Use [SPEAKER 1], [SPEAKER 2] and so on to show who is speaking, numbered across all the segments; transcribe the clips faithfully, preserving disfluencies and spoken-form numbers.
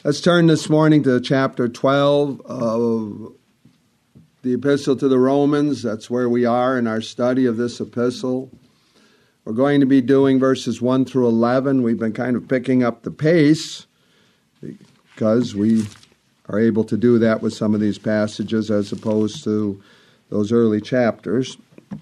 [SPEAKER 1] Let's turn this morning to chapter twelve of the Epistle to the Romans. That's where we are in our study of this epistle. We're going to be doing verses one through eleven. We've been kind of picking up the pace because we are able to do that with some of these passages as opposed to those early chapters.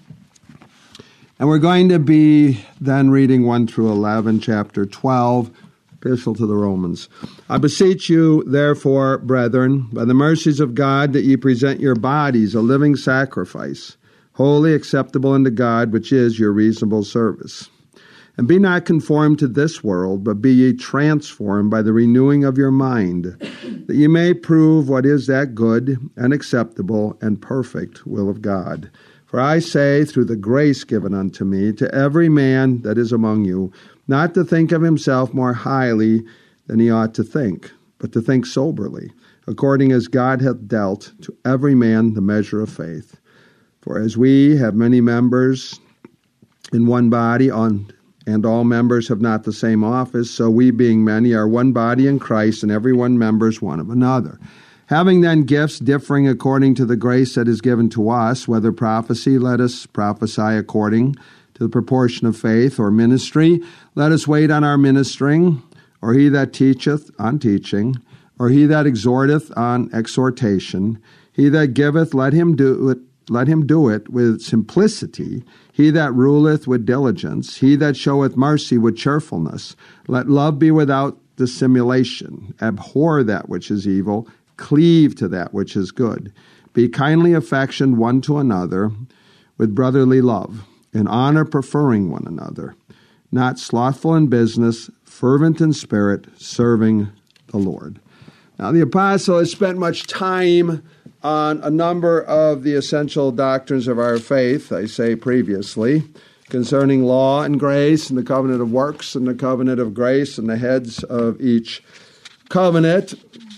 [SPEAKER 1] And we're going to be then reading one through eleven, chapter twelve, Epistle to the Romans. I beseech you, therefore, brethren, by the mercies of God, that ye present your bodies a living sacrifice, holy, acceptable unto God, which is your reasonable service. And be not conformed to this world, but be ye transformed by the renewing of your mind, that ye may prove what is that good and acceptable and perfect will of God. For I say, through the grace given unto me, to every man that is among you, not to think of himself more highly than he ought to think, but to think soberly, according as God hath dealt to every man the measure of faith. For as we have many members in one body, on, and all members have not the same office, so we, being many, are one body in Christ, and every one members one of another. Having then gifts differing according to the grace that is given to us, whether prophecy, let us prophesy according to the proportion of faith, or ministry, let us wait on our ministering, or he that teacheth on teaching, or he that exhorteth on exhortation. He that giveth, let him do it, let him do it with simplicity. He that ruleth with diligence. He that showeth mercy with cheerfulness. Let love be without dissimulation. Abhor that which is evil. Cleave to that which is good. Be kindly affectioned one to another with brotherly love, in honor preferring one another, not slothful in business, fervent in spirit, serving the Lord. Now, the apostle has spent much time on a number of the essential doctrines of our faith, I say previously, concerning law and grace, and the covenant of works, and the covenant of grace, and the heads of each covenant,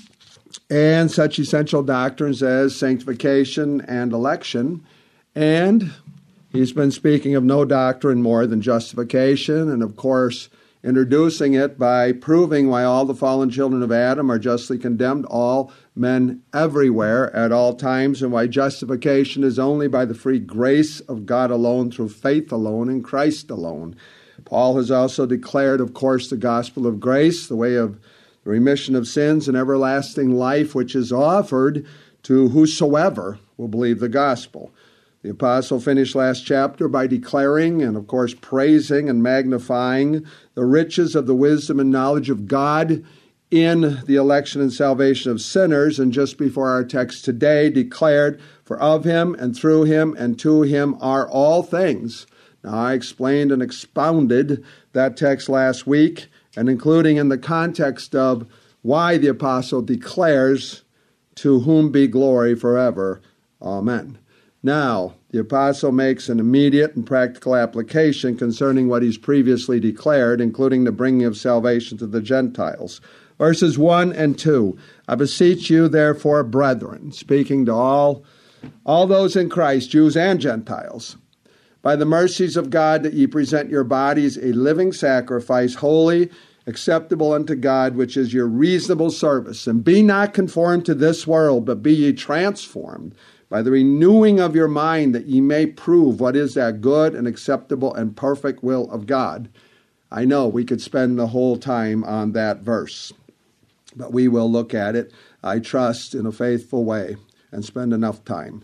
[SPEAKER 1] and such essential doctrines as sanctification and election. And he's been speaking of no doctrine more than justification, and of course, introducing it by proving why all the fallen children of Adam are justly condemned, all men everywhere at all times, and why justification is only by the free grace of God alone, through faith alone, in Christ alone. Paul has also declared, of course, the gospel of grace, the way of the remission of sins and everlasting life, which is offered to whosoever will believe the gospel. The apostle finished last chapter by declaring and, of course, praising and magnifying the riches of the wisdom and knowledge of God in the election and salvation of sinners, and just before our text today declared, for of him and through him and to him are all things. Now, I explained and expounded that text last week, and including in the context of why the apostle declares, to whom be glory forever. Amen. Now, the apostle makes an immediate and practical application concerning what he's previously declared, including the bringing of salvation to the Gentiles. Verses one and two, I beseech you, therefore, brethren, speaking to all, all those in Christ, Jews and Gentiles, by the mercies of God, that ye present your bodies a living sacrifice, holy, acceptable unto God, which is your reasonable service. And be not conformed to this world, but be ye transformed by the renewing of your mind, that ye may prove what is that good and acceptable and perfect will of God. I know we could spend the whole time on that verse, but we will look at it, I trust, in a faithful way and spend enough time.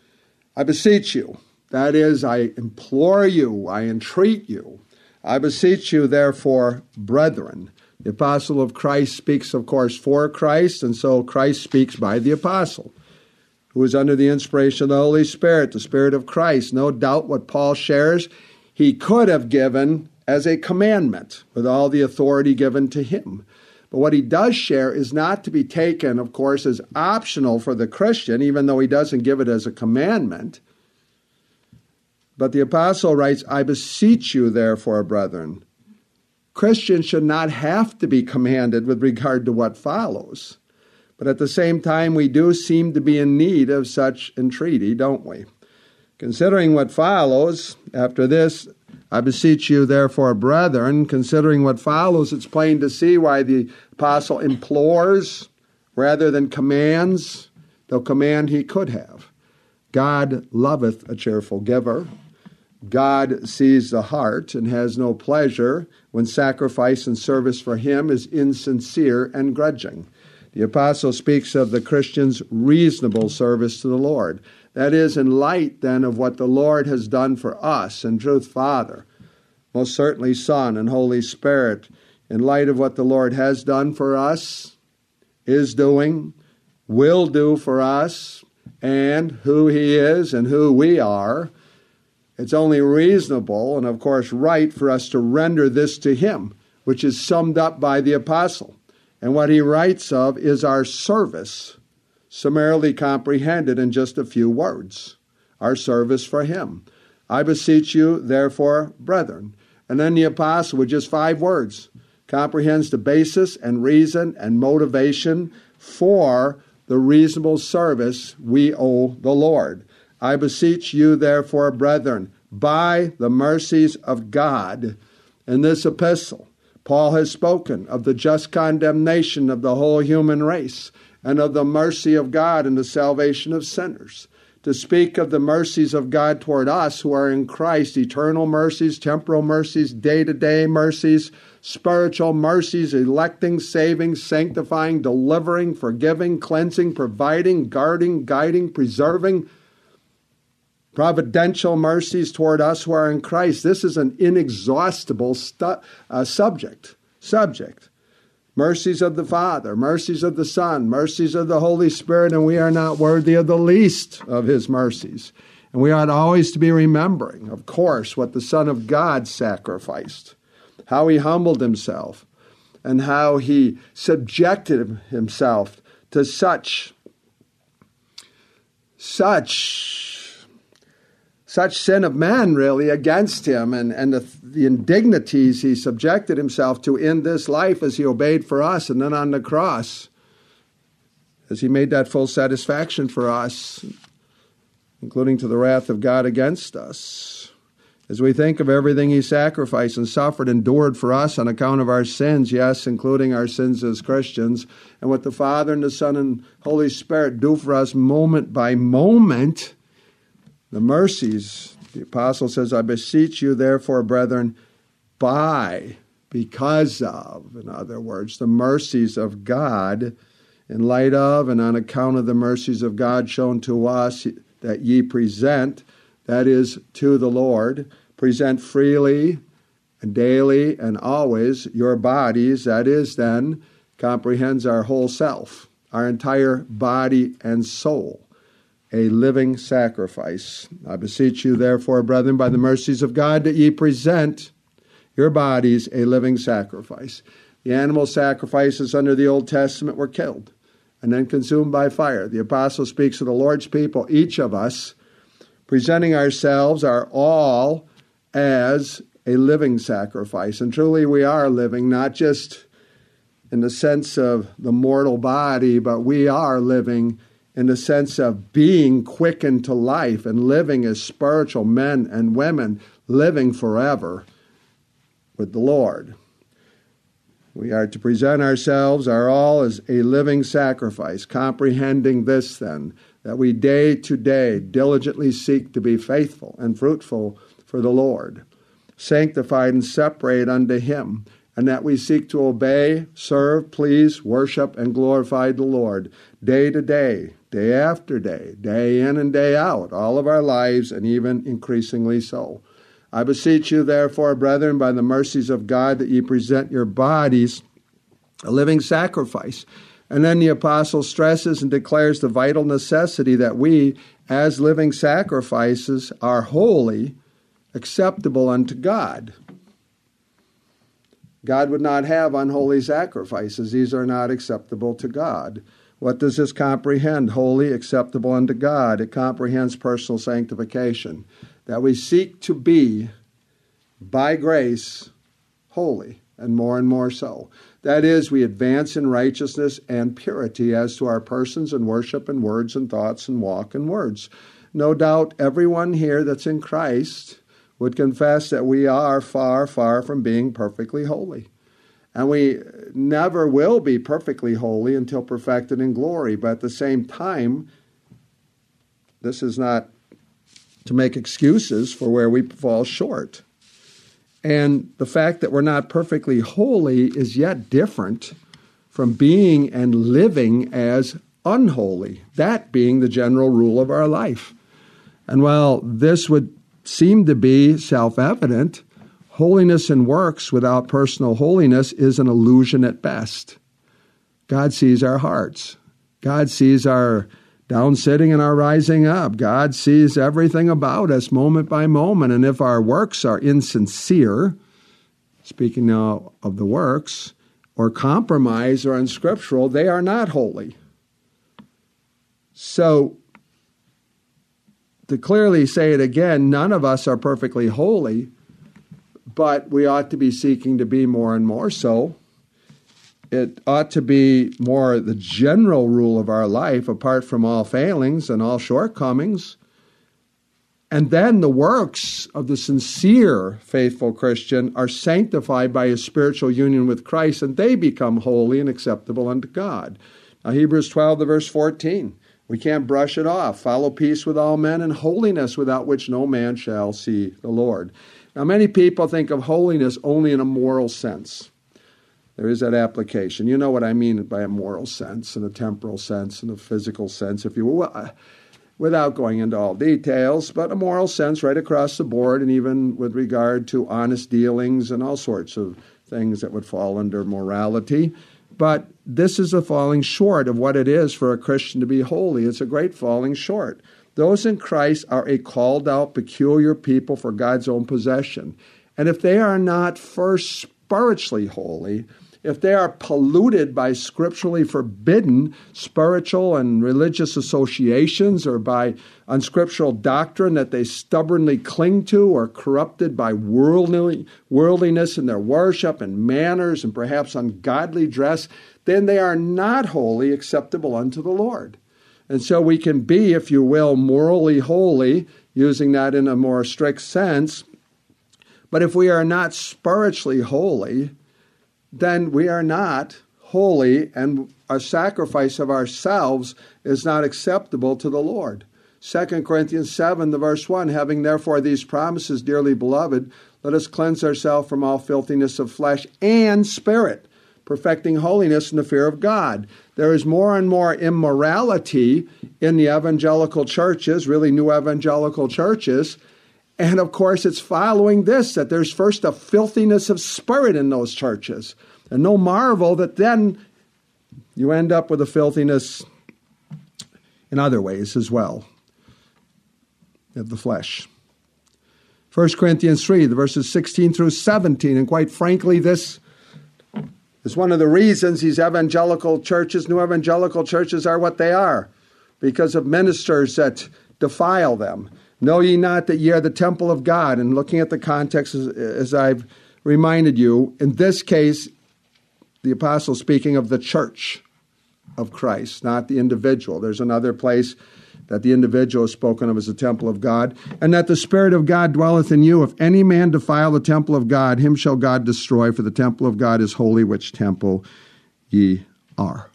[SPEAKER 1] I beseech you, that is, I implore you, I entreat you, I beseech you, therefore, brethren. The apostle of Christ speaks, of course, for Christ, and so Christ speaks by the apostle, who is under the inspiration of the Holy Spirit, the Spirit of Christ. No doubt what Paul shares, he could have given as a commandment with all the authority given to him. But what he does share is not to be taken, of course, as optional for the Christian, even though he doesn't give it as a commandment. But the apostle writes, I beseech you, therefore, brethren. Christians should not have to be commanded with regard to what follows. But at the same time, we do seem to be in need of such entreaty, don't we? Considering what follows after this, I beseech you, therefore, brethren, considering what follows, it's plain to see why the apostle implores rather than commands, though command he could have. God loveth a cheerful giver. God sees the heart and has no pleasure when sacrifice and service for him is insincere and grudging. The apostle speaks of the Christian's reasonable service to the Lord. That is, in light, then, of what the Lord has done for us, in truth, Father, most certainly Son and Holy Spirit, in light of what the Lord has done for us, is doing, will do for us, and who he is and who we are, it's only reasonable and, of course, right for us to render this to him, which is summed up by the apostle. And what he writes of is our service, summarily comprehended in just a few words, our service for him. I beseech you, therefore, brethren. And then the apostle, with just five words, comprehends the basis and reason and motivation for the reasonable service we owe the Lord. I beseech you, therefore, brethren, by the mercies of God. In this epistle, Paul has spoken of the just condemnation of the whole human race and of the mercy of God in the salvation of sinners. To speak of the mercies of God toward us who are in Christ, eternal mercies, temporal mercies, day-to-day mercies, spiritual mercies, electing, saving, sanctifying, delivering, forgiving, cleansing, providing, guarding, guiding, preserving, providential mercies toward us who are in Christ. This is an inexhaustible stu- uh, subject. Subject. Mercies of the Father, mercies of the Son, mercies of the Holy Spirit, and we are not worthy of the least of his mercies. And we ought always to be remembering, of course, what the Son of God sacrificed, how he humbled himself, and how he subjected himself to such, such, such sin of man, really, against him, and, and the, the indignities he subjected himself to in this life as he obeyed for us, and then on the cross, as he made that full satisfaction for us, including to the wrath of God against us. As we think of everything he sacrificed and suffered, endured for us on account of our sins, yes, including our sins as Christians, and what the Father and the Son and Holy Spirit do for us moment by moment, the mercies, the apostle says, I beseech you, therefore, brethren, by, because of, in other words, the mercies of God, in light of and on account of the mercies of God shown to us, that ye present, that is, to the Lord, present freely and daily and always your bodies, that is, then, comprehends our whole self, our entire body and soul, a living sacrifice. I beseech you, therefore, brethren, by the mercies of God, that ye present your bodies a living sacrifice. The animal sacrifices under the Old Testament were killed and then consumed by fire. The apostle speaks of the Lord's people, each of us, presenting ourselves, our all, as a living sacrifice. And truly we are living, not just in the sense of the mortal body, but we are living in the sense of being quickened to life and living as spiritual men and women, living forever with the Lord. We are to present ourselves, our all, as a living sacrifice, comprehending this then, that we day to day diligently seek to be faithful and fruitful for the Lord, sanctified and separate unto him, and that we seek to obey, serve, please, worship, and glorify the Lord day to day, day after day, day in and day out, all of our lives, and even increasingly so. I beseech you, therefore, brethren, by the mercies of God, that ye present your bodies a living sacrifice. And then the apostle stresses and declares the vital necessity that we, as living sacrifices, are wholly acceptable unto God. God would not have unholy sacrifices. These are not acceptable to God. What does this comprehend? Holy, acceptable unto God. It comprehends personal sanctification, that we seek to be, by grace, holy, and more and more so. That is, we advance in righteousness and purity as to our persons and worship and words and thoughts and walk and words. No doubt everyone here that's in Christ would confess that we are far, far from being perfectly holy. And we never will be perfectly holy until perfected in glory. But at the same time, this is not to make excuses for where we fall short. And the fact that we're not perfectly holy is yet different from being and living as unholy, that being the general rule of our life. And while this would seem to be self-evident, holiness and works without personal holiness is an illusion at best. God sees our hearts. God sees our down sitting and our rising up. God sees everything about us moment by moment. And if our works are insincere, speaking now of the works, or compromise or unscriptural, they are not holy. So, to clearly say it again, none of us are perfectly holy, but we ought to be seeking to be more and more so. It ought to be more the general rule of our life, apart from all failings and all shortcomings. And then the works of the sincere, faithful Christian are sanctified by his spiritual union with Christ, and they become holy and acceptable unto God. Now, Hebrews twelve, the verse fourteen. We can't brush it off. Follow peace with all men and holiness, without which no man shall see the Lord. Now, many people think of holiness only in a moral sense. There is that application. You know what I mean by a moral sense, and a temporal sense, and a physical sense, if you will. Well, without going into all details, but a moral sense right across the board, and even with regard to honest dealings and all sorts of things that would fall under morality. But this is a falling short of what it is for a Christian to be holy. It's a great falling short. Those in Christ are a called out, peculiar people for God's own possession. And if they are not first spiritually holy, if they are polluted by scripturally forbidden spiritual and religious associations, or by unscriptural doctrine that they stubbornly cling to, or corrupted by worldly, worldliness in their worship and manners and perhaps ungodly dress, then they are not wholly acceptable unto the Lord. And so we can be, if you will, morally holy, using that in a more strict sense. But if we are not spiritually holy, then we are not holy, and our sacrifice of ourselves is not acceptable to the Lord. Second Corinthians seven, the verse one, having therefore these promises, dearly beloved, let us cleanse ourselves from all filthiness of flesh and spirit, perfecting holiness in the fear of God. There is more and more immorality in the evangelical churches, really new evangelical churches. And of course, it's following this, that there's first a filthiness of spirit in those churches. And no marvel that then you end up with a filthiness in other ways as well of the flesh. First Corinthians three, the verses sixteen through seventeen. And quite frankly, this is one of the reasons these evangelical churches, new evangelical churches, are what they are, because of ministers that defile them. Know ye not that ye are the temple of God? And looking at the context, as, as I've reminded you, in this case, the apostle speaking of the church of Christ, not the individual. There's another place that the individual is spoken of as the temple of God. And that the Spirit of God dwelleth in you. If any man defile the temple of God, him shall God destroy, for the temple of God is holy, which temple ye are.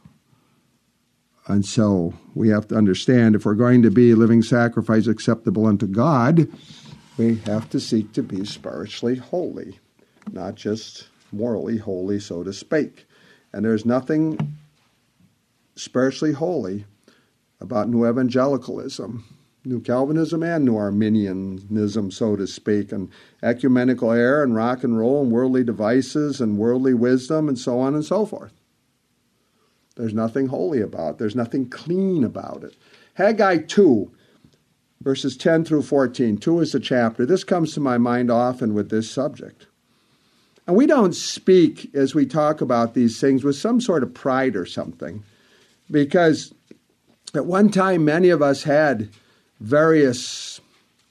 [SPEAKER 1] And so we have to understand, if we're going to be a living sacrifice acceptable unto God, we have to seek to be spiritually holy, not just morally holy, so to speak. And there's nothing spiritually holy about new evangelicalism, new Calvinism and new Arminianism, so to speak, and ecumenical error and rock and roll and worldly devices and worldly wisdom and so on and so forth. There's nothing holy about it. There's nothing clean about it. Haggai two, verses ten through fourteen. two is the chapter. This comes to my mind often with this subject. And we don't speak, as we talk about these things, with some sort of pride or something, because at one time many of us had various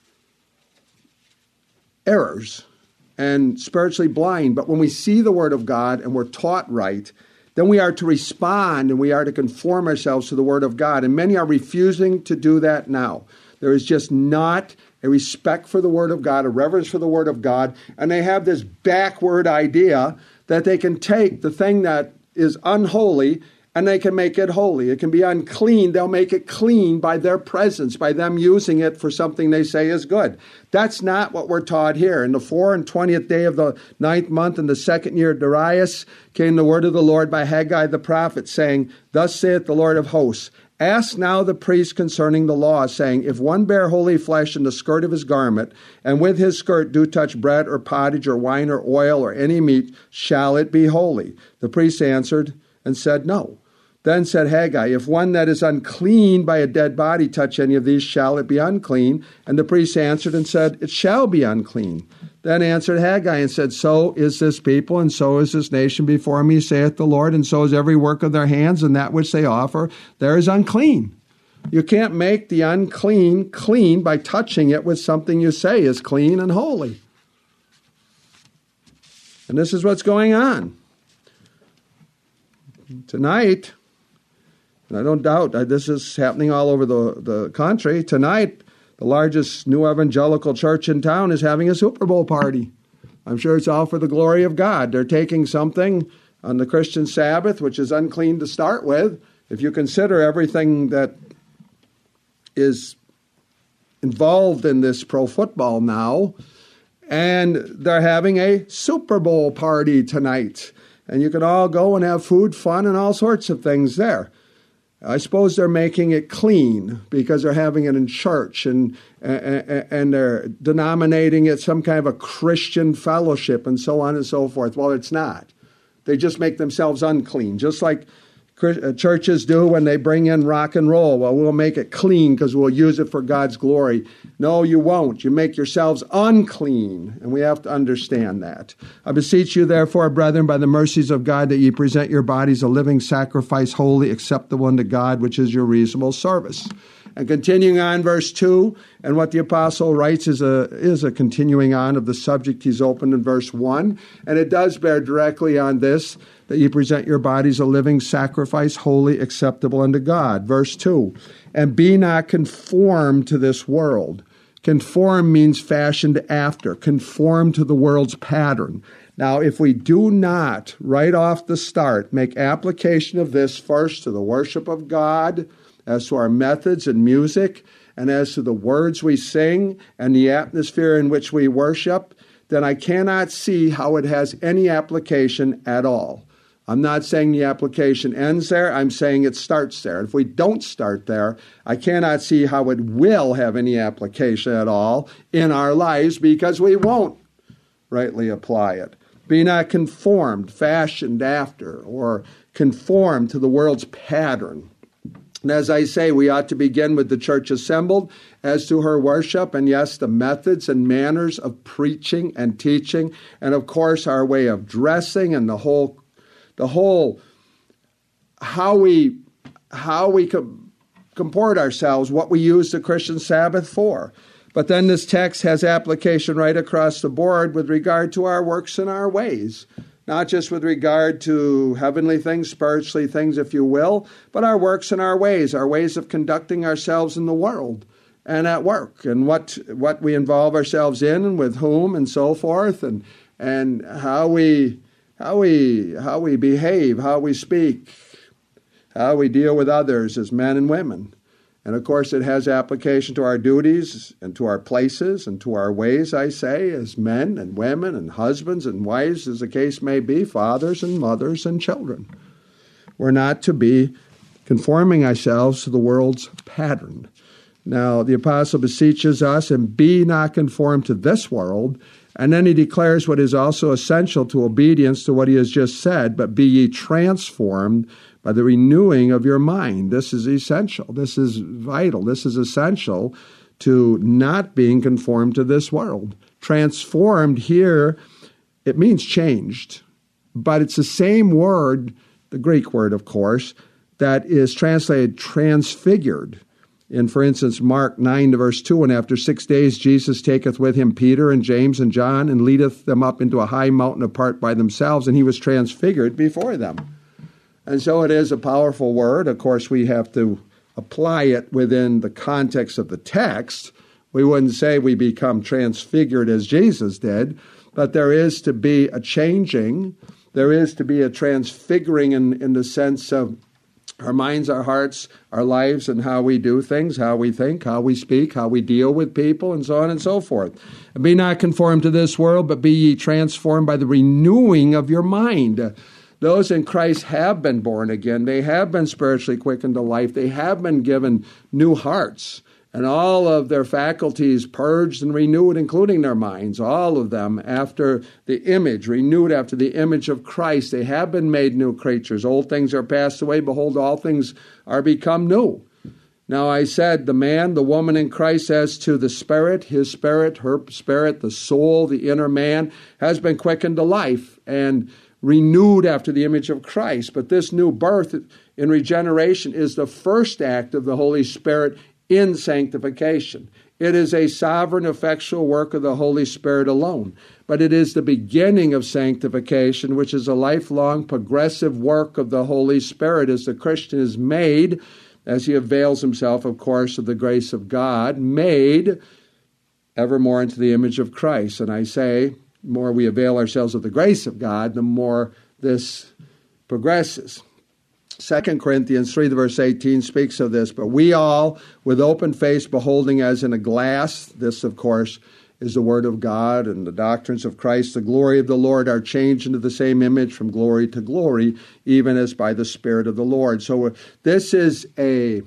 [SPEAKER 1] errors and spiritually blind. But when we see the Word of God and we're taught right, then we are to respond and we are to conform ourselves to the Word of God. And many are refusing to do that now. There is just not a respect for the Word of God, a reverence for the Word of God, and they have this backward idea that they can take the thing that is unholy and they can make it holy. It can be unclean. They'll make it clean by their presence, by them using it for something they say is good. That's not what we're taught here. In the four and twentieth day of the ninth month in the second year of Darius came the word of the Lord by Haggai the prophet, saying, Thus saith the Lord of hosts, Ask now the priest concerning the law, saying, If one bear holy flesh in the skirt of his garment, and with his skirt do touch bread or pottage or wine or oil or any meat, shall it be holy? The priest answered and said, No. Then said Haggai, If one that is unclean by a dead body touch any of these, shall it be unclean? And the priest answered and said, It shall be unclean. Then answered Haggai and said, So is this people, and so is this nation before me, saith the Lord, and so is every work of their hands, and that which they offer, there is unclean. You can't make the unclean clean by touching it with something you say is clean and holy. And this is what's going on. Tonight, and I don't doubt that this is happening all over the, the country, tonight, the largest new evangelical church in town is having a Super Bowl party. I'm sure it's all for the glory of God. They're taking something on the Christian Sabbath, which is unclean to start with. If you consider everything that is involved in this pro football now, and they're having a Super Bowl party tonight. And you can all go and have food, fun, and all sorts of things there. I suppose they're making it clean because they're having it in church and, and and they're denominating it some kind of a Christian fellowship and so on and so forth. Well, it's not. They just make themselves unclean, just like churches do when they bring in rock and roll. Well, we'll make it clean because we'll use it for God's glory. No, you won't. You make yourselves unclean, and we have to understand that. I beseech you, therefore, brethren, by the mercies of God, that ye present your bodies a living sacrifice, holy, acceptable unto God, which is your reasonable service. And continuing on, verse two, and what the apostle writes is a is a continuing on of the subject he's opened in verse one, and it does bear directly on this, that you present your bodies a living sacrifice, holy, acceptable unto God. Verse two, and be not conformed to this world. Conform means fashioned after, conform to the world's pattern. Now, if we do not, right off the start, make application of this first to the worship of God, as to our methods and music, and as to the words we sing and the atmosphere in which we worship, then I cannot see how it has any application at all. I'm not saying the application ends there. I'm saying it starts there. If we don't start there, I cannot see how it will have any application at all in our lives because we won't rightly apply it. Be not conformed, fashioned after, or conformed to the world's pattern. And as I say, we ought to begin with the church assembled as to her worship, and yes, the methods and manners of preaching and teaching, and of course our way of dressing and the whole, the whole how we how we com- comport ourselves, what we use the Christian Sabbath for. But then this text has application right across the board with regard to our works and our ways. Not just with regard to heavenly things, spiritually things, if you will, but our works and our ways, our ways of conducting ourselves in the world and at work, and what what we involve ourselves in and with whom and so forth, and and how we how we how we behave, how we speak, how we deal with others as men and women. And of course, it has application to our duties and to our places and to our ways, I say, as men and women and husbands and wives, as the case may be, fathers and mothers and children. We're not to be conforming ourselves to the world's pattern. Now, the apostle beseeches us, and be not conformed to this world. And then he declares what is also essential to obedience to what he has just said, but be ye transformed by the renewing of your mind. This is essential. This is vital. This is essential to not being conformed to this world. Transformed here, it means changed. But it's the same word, the Greek word, of course, that is translated transfigured. In, for instance, Mark nine to verse two, and after six days Jesus taketh with him Peter and James and John, and leadeth them up into a high mountain apart by themselves, and he was transfigured before them. And so it is a powerful word. Of course, we have to apply it within the context of the text, We wouldn't say we become transfigured as Jesus did, but there is to be a changing. There is to be a transfiguring in, in the sense of our minds, our hearts, our lives, and how we do things, how we think, how we speak, how we deal with people, and so on and so forth. And be not conformed to this world, but be ye transformed by the renewing of your mind. Those in Christ have been born again. They have been spiritually quickened to life. They have been given new hearts, and all of their faculties purged and renewed, including their minds, all of them after the image, renewed after the image of Christ. They have been made new creatures. Old things are passed away. Behold, all things are become new. Now I said, the man, the woman in Christ, as to the spirit, his spirit, her spirit, the soul, the inner man, has been quickened to life and renewed after the image of Christ. But this new birth in regeneration is the first act of the Holy Spirit in sanctification. It is a sovereign, effectual work of the Holy Spirit alone. But it is the beginning of sanctification, which is a lifelong, progressive work of the Holy Spirit as the Christian is made, as he avails himself, of course, of the grace of God, made ever more into the image of Christ. And I say, the more we avail ourselves of the grace of God, the more this progresses. Second Corinthians three, verse eighteen speaks of this. But we all, with open face, beholding as in a glass, this, of course, is the Word of God and the doctrines of Christ, the glory of the Lord, are changed into the same image from glory to glory, even as by the Spirit of the Lord. So this is a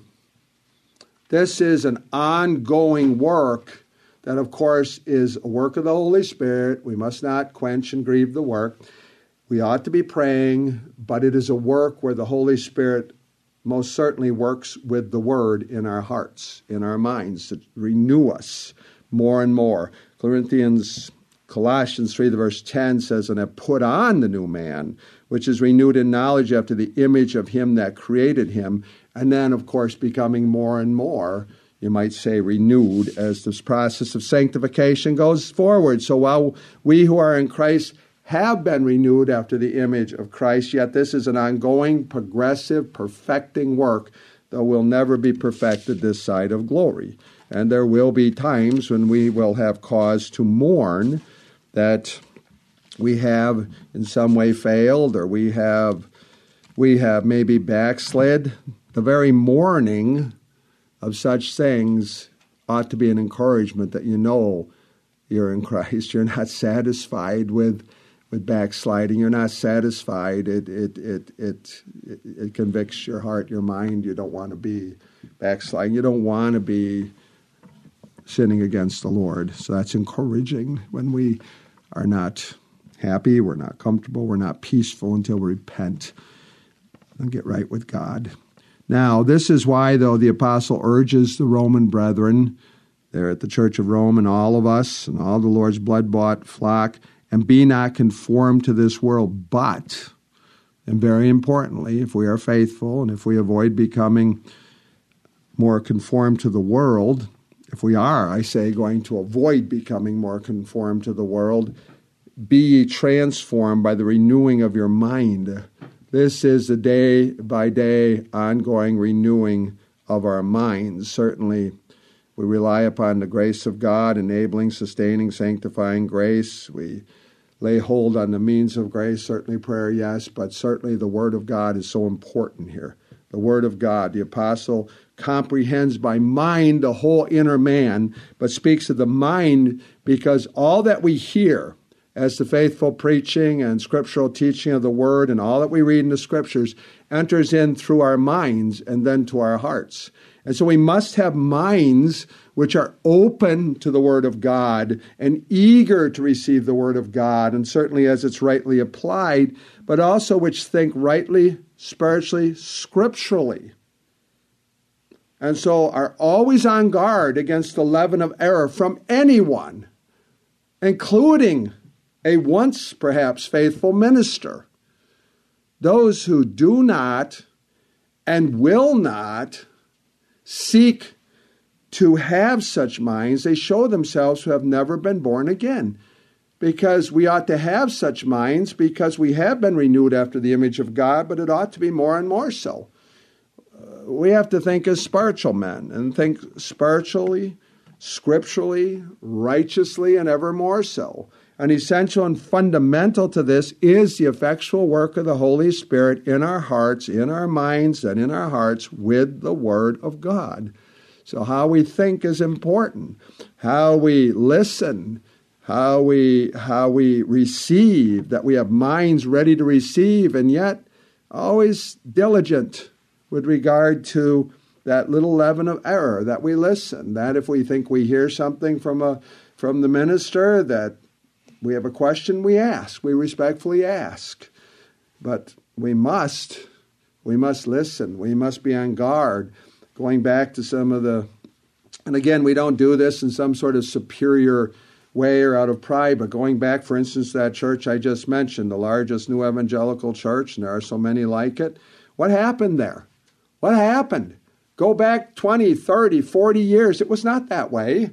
[SPEAKER 1] this is an ongoing work that, of course, is a work of the Holy Spirit. We must not quench and grieve the work. We ought to be praying, but it is a work where the Holy Spirit most certainly works with the Word in our hearts, in our minds, to renew us more and more. Corinthians, Colossians three, verse ten says, and have put on the new man, which is renewed in knowledge after the image of him that created him. And then, of course, becoming more and more, you might say, renewed as this process of sanctification goes forward. So while we who are in Christ have been renewed after the image of Christ, yet this is an ongoing, progressive, perfecting work that will never be perfected this side of glory. And there will be times when we will have cause to mourn that we have in some way failed, or we have we have maybe backslid. The very mourning of such things ought to be an encouragement that you know you're in Christ. You're not satisfied with with backsliding. You're not satisfied. It it it it it, it convicts your heart, your mind. You don't want to be backsliding. You don't want to be sinning against the Lord. So that's encouraging when we are not happy, we're not comfortable, we're not peaceful until we repent and get right with God. Now, this is why, though, the apostle urges the Roman brethren there at the Church of Rome and all of us and all the Lord's blood-bought flock, and be not conformed to this world, but, and very importantly, if we are faithful and if we avoid becoming more conformed to the world, if we are, I say, going to avoid becoming more conformed to the world, be ye transformed by the renewing of your mind. This is the day-by-day ongoing renewing of our minds. Certainly, we rely upon the grace of God, enabling, sustaining, sanctifying grace. We lay hold on the means of grace, certainly prayer, yes, but certainly the Word of God is so important here. The Word of God. The apostle comprehends by mind the whole inner man, but speaks of the mind because all that we hear as the faithful preaching and scriptural teaching of the Word and all that we read in the Scriptures enters in through our minds and then to our hearts. And so we must have minds which are open to the Word of God and eager to receive the Word of God, and certainly as it's rightly applied, but also which think rightly, spiritually, scripturally. And so are always on guard against the leaven of error from anyone, including a once perhaps faithful minister. Those who do not and will not seek to have such minds, they show themselves who have never been born again. Because we ought to have such minds because we have been renewed after the image of God, but it ought to be more and more so. Uh, we have to think as spiritual men and think spiritually scripturally, righteously, and ever more so. An essential and fundamental to this is the effectual work of the Holy Spirit in our hearts, in our minds, and in our hearts with the Word of God. So how we think is important. How we listen, how we how we receive, that we have minds ready to receive, and yet always diligent with regard to that little leaven of error, that we listen, that if we think we hear something from a from the minister, that we have a question, we ask, we respectfully ask. But we must, we must listen, we must be on guard. Going back to some of the, and again, we don't do this in some sort of superior way or out of pride, but going back, for instance, to that church I just mentioned, the largest new evangelical church, and there are so many like it. What happened there? What happened? Go back twenty, thirty, forty years. It was not that way.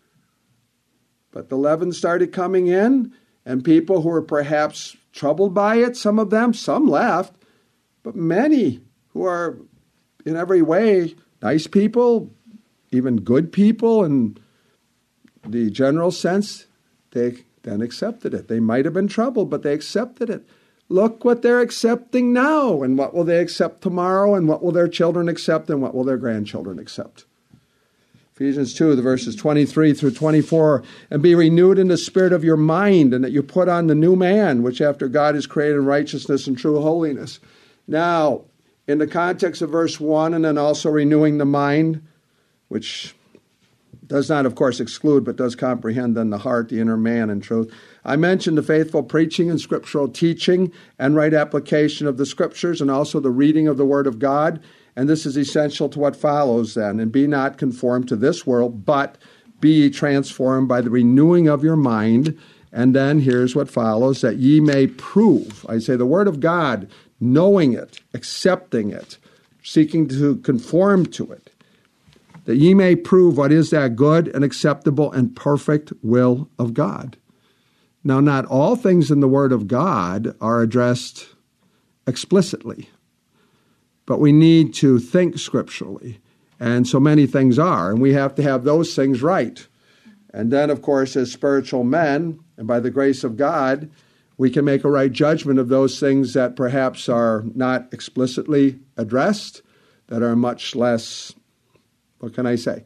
[SPEAKER 1] But the leaven started coming in, and people who were perhaps troubled by it, some of them, some left, but many who are in every way nice people, even good people in the general sense, they then accepted it. They might have been troubled, but they accepted it. Look what they're accepting now, and what will they accept tomorrow, and what will their children accept, and what will their grandchildren accept. Ephesians two, the verses twenty-three through twenty-four, and be renewed in the spirit of your mind, and that you put on the new man, which after God is created in righteousness and true holiness. Now, in the context of verse one, and then also renewing the mind, which does not, of course, exclude, but does comprehend then the heart, the inner man in truth. I mentioned the faithful preaching and scriptural teaching and right application of the scriptures, and also the reading of the Word of God. And this is essential to what follows then. And be not conformed to this world, but be transformed by the renewing of your mind. And then here's what follows, that ye may prove. I say the Word of God, knowing it, accepting it, seeking to conform to it, that ye may prove what is that good and acceptable and perfect will of God. Now, not all things in the Word of God are addressed explicitly, but we need to think scripturally, and so many things are, and we have to have those things right. And then, of course, as spiritual men, and by the grace of God, we can make a right judgment of those things that perhaps are not explicitly addressed, that are much less, what can I say?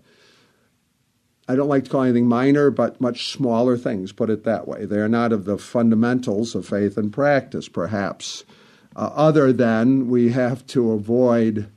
[SPEAKER 1] I don't like to call anything minor, but much smaller things, put it that way. They are not of the fundamentals of faith and practice, perhaps, uh, other than we have to avoid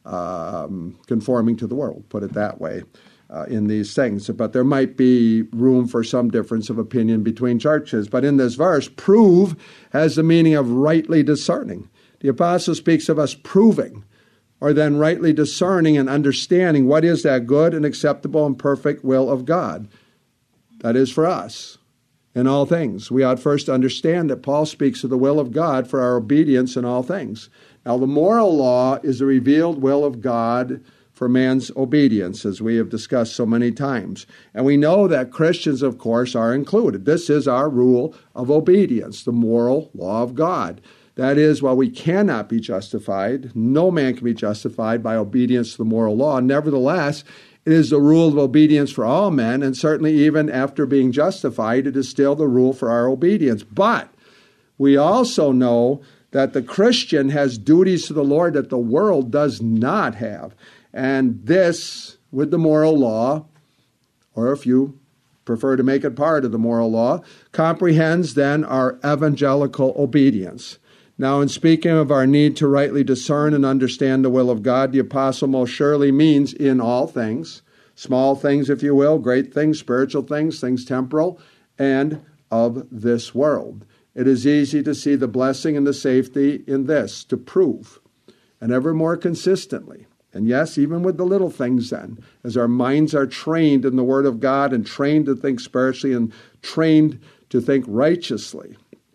[SPEAKER 1] um, conforming to the world, put it that way, uh, in these things. But there might be room for some difference of opinion between churches. But in this verse, prove has the meaning of rightly discerning. The apostle speaks of us proving, or then rightly discerning and understanding what is that good and acceptable and perfect will of God. That is for us in all things. We ought first to understand that Paul speaks of the will of God for our obedience in all things. Now, the moral law is the revealed will of God for man's obedience, as we have discussed so many times. And we know that Christians, of course, are included. This is our rule of obedience, the moral law of God. That is, while we cannot be justified, no man can be justified by obedience to the moral law. Nevertheless, it is the rule of obedience for all men, and certainly even after being justified, it is still the rule for our obedience. But we also know that the Christian has duties to the Lord that the world does not have. And this, with the moral law, or if you prefer to make it part of the moral law, comprehends then our evangelical obedience. Now, in speaking of our need to rightly discern and understand the will of God, the apostle most surely means in all things, small things, if you will, great things, spiritual things, things temporal, and of this world. It is easy to see the blessing and the safety in this, to prove, and ever more consistently. And yes, even with the little things then, as our minds are trained in the Word of God and trained to think spiritually and trained to think righteously,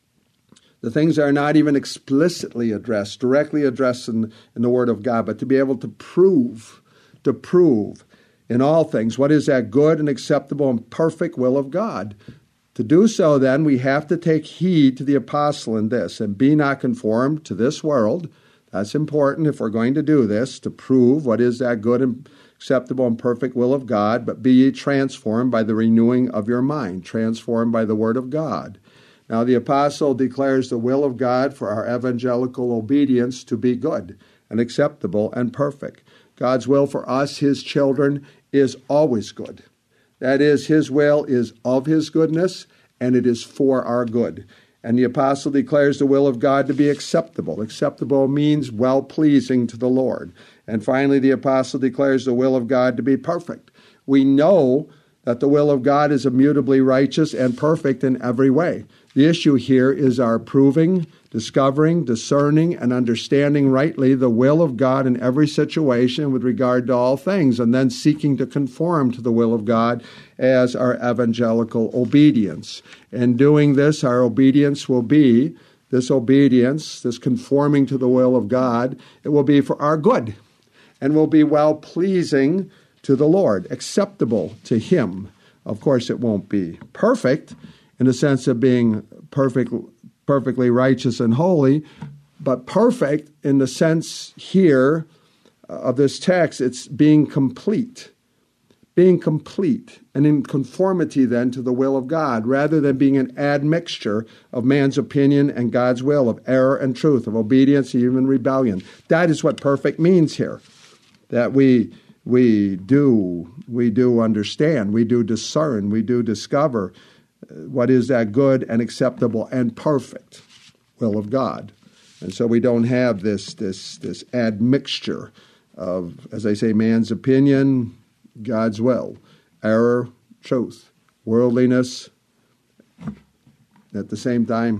[SPEAKER 1] the things are not even explicitly addressed, directly addressed in, in the Word of God, but to be able to prove, to prove in all things what is that good and acceptable and perfect will of God. To do so, then, we have to take heed to the apostle in this, and be not conformed to this world, That's important if we're going to do this, to prove what is that good and acceptable and perfect will of God, but be ye transformed by the renewing of your mind, transformed by the word of God. Now the apostle declares the will of God for our evangelical obedience to be good and acceptable and perfect. God's will for us, his children, is always good. That is, his will is of his goodness, and it is for our good. And the apostle declares the will of God to be acceptable. Acceptable means well-pleasing to the Lord. And finally, the apostle declares the will of God to be perfect. We know that the will of God is immutably righteous and perfect in every way. The issue here is our proving, discovering, discerning, and understanding rightly the will of God in every situation with regard to all things, and then seeking to conform to the will of God as our evangelical obedience. In doing this, our obedience will be, this obedience, this conforming to the will of God, it will be for our good, and will be well-pleasing to the Lord, acceptable to him. Of course, it won't be perfect in the sense of being perfect, perfectly righteous and holy, but perfect in the sense here of this text, it's being complete. Being complete and in conformity then to the will of God, rather than being an admixture of man's opinion and God's will, of error and truth, of obedience, even rebellion. That is what perfect means here, that we we do we do understand, we do discern, we do discover what is that good and acceptable and perfect will of God. And so we don't have this this this admixture of, as I say, man's opinion, God's will, error, truth, worldliness, at the same time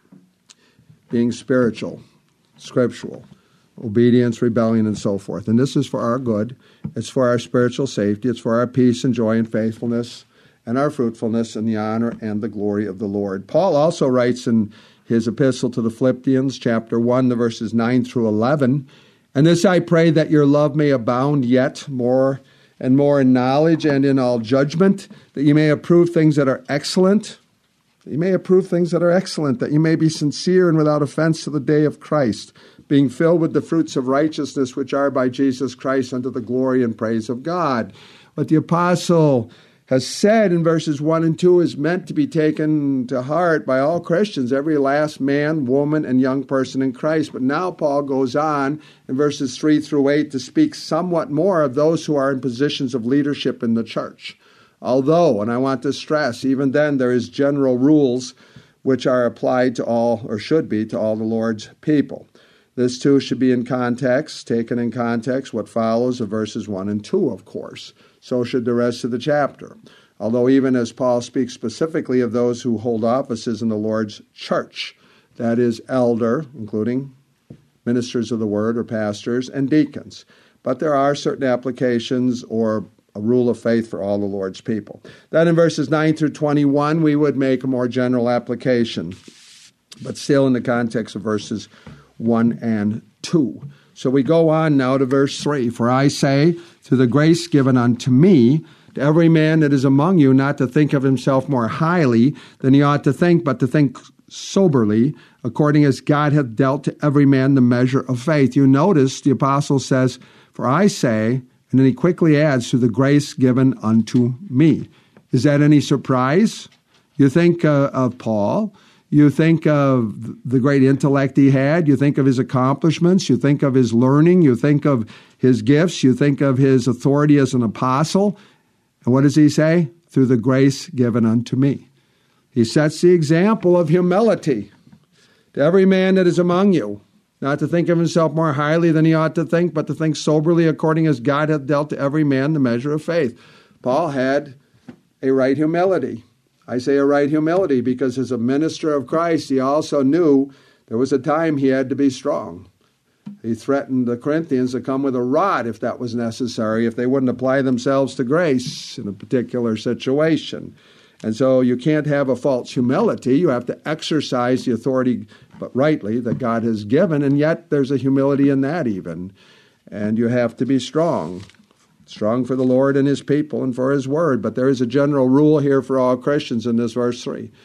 [SPEAKER 1] being spiritual, scriptural, obedience, rebellion, and so forth. And this is for our good. It's for our spiritual safety. It's for our peace and joy and faithfulness and our fruitfulness and the honor and the glory of the Lord. Paul also writes in his epistle to the Philippians, chapter one, the verses nine through eleven, "And this I pray, that your love may abound yet more and more in knowledge and in all judgment, that you may approve things that are excellent, that you may approve things that are excellent, that you may be sincere and without offense to the day of Christ, being filled with the fruits of righteousness which are by Jesus Christ unto the glory and praise of God." What the apostle has said in verses one and two is meant to be taken to heart by all Christians, every last man, woman, and young person in Christ. But now Paul goes on in verses three through eight to speak somewhat more of those who are in positions of leadership in the church. Although, and I want to stress, even then there is general rules which are applied to all, or should be, to all the Lord's people. This too should be in context, taken in context, what follows of verses one and two, of course. So should the rest of the chapter. Although even as Paul speaks specifically of those who hold offices in the Lord's church, that is, elder, including ministers of the word or pastors, and deacons. But there are certain applications or a rule of faith for all the Lord's people. Then in verses nine through twenty-one, we would make a more general application, but still in the context of verses one and two. So we go on now to verse three. "For I say, through the grace given unto me, to every man that is among you, not to think of himself more highly than he ought to think, but to think soberly, according as God hath dealt to every man the measure of faith." You notice the apostle says, "For I say," and then he quickly adds, "through the grace given unto me." Is that any surprise? You think uh, of Paul. You think of the great intellect he had. You think of his accomplishments. You think of his learning. You think of his gifts. You think of his authority as an apostle. And what does he say? "Through the grace given unto me." He sets the example of humility to every man that is among you, not to think of himself more highly than he ought to think, but to think soberly, according as God hath dealt to every man the measure of faith. Paul had a right humility. I say a right humility because as a minister of Christ, he also knew there was a time he had to be strong. He threatened the Corinthians to come with a rod if that was necessary, if they wouldn't apply themselves to grace in a particular situation. And so you can't have a false humility. You have to exercise the authority, but rightly, that God has given, and yet there's a humility in that even. And you have to be strong. Strong for the Lord and his people and for his word. But there is a general rule here for all Christians in this verse three.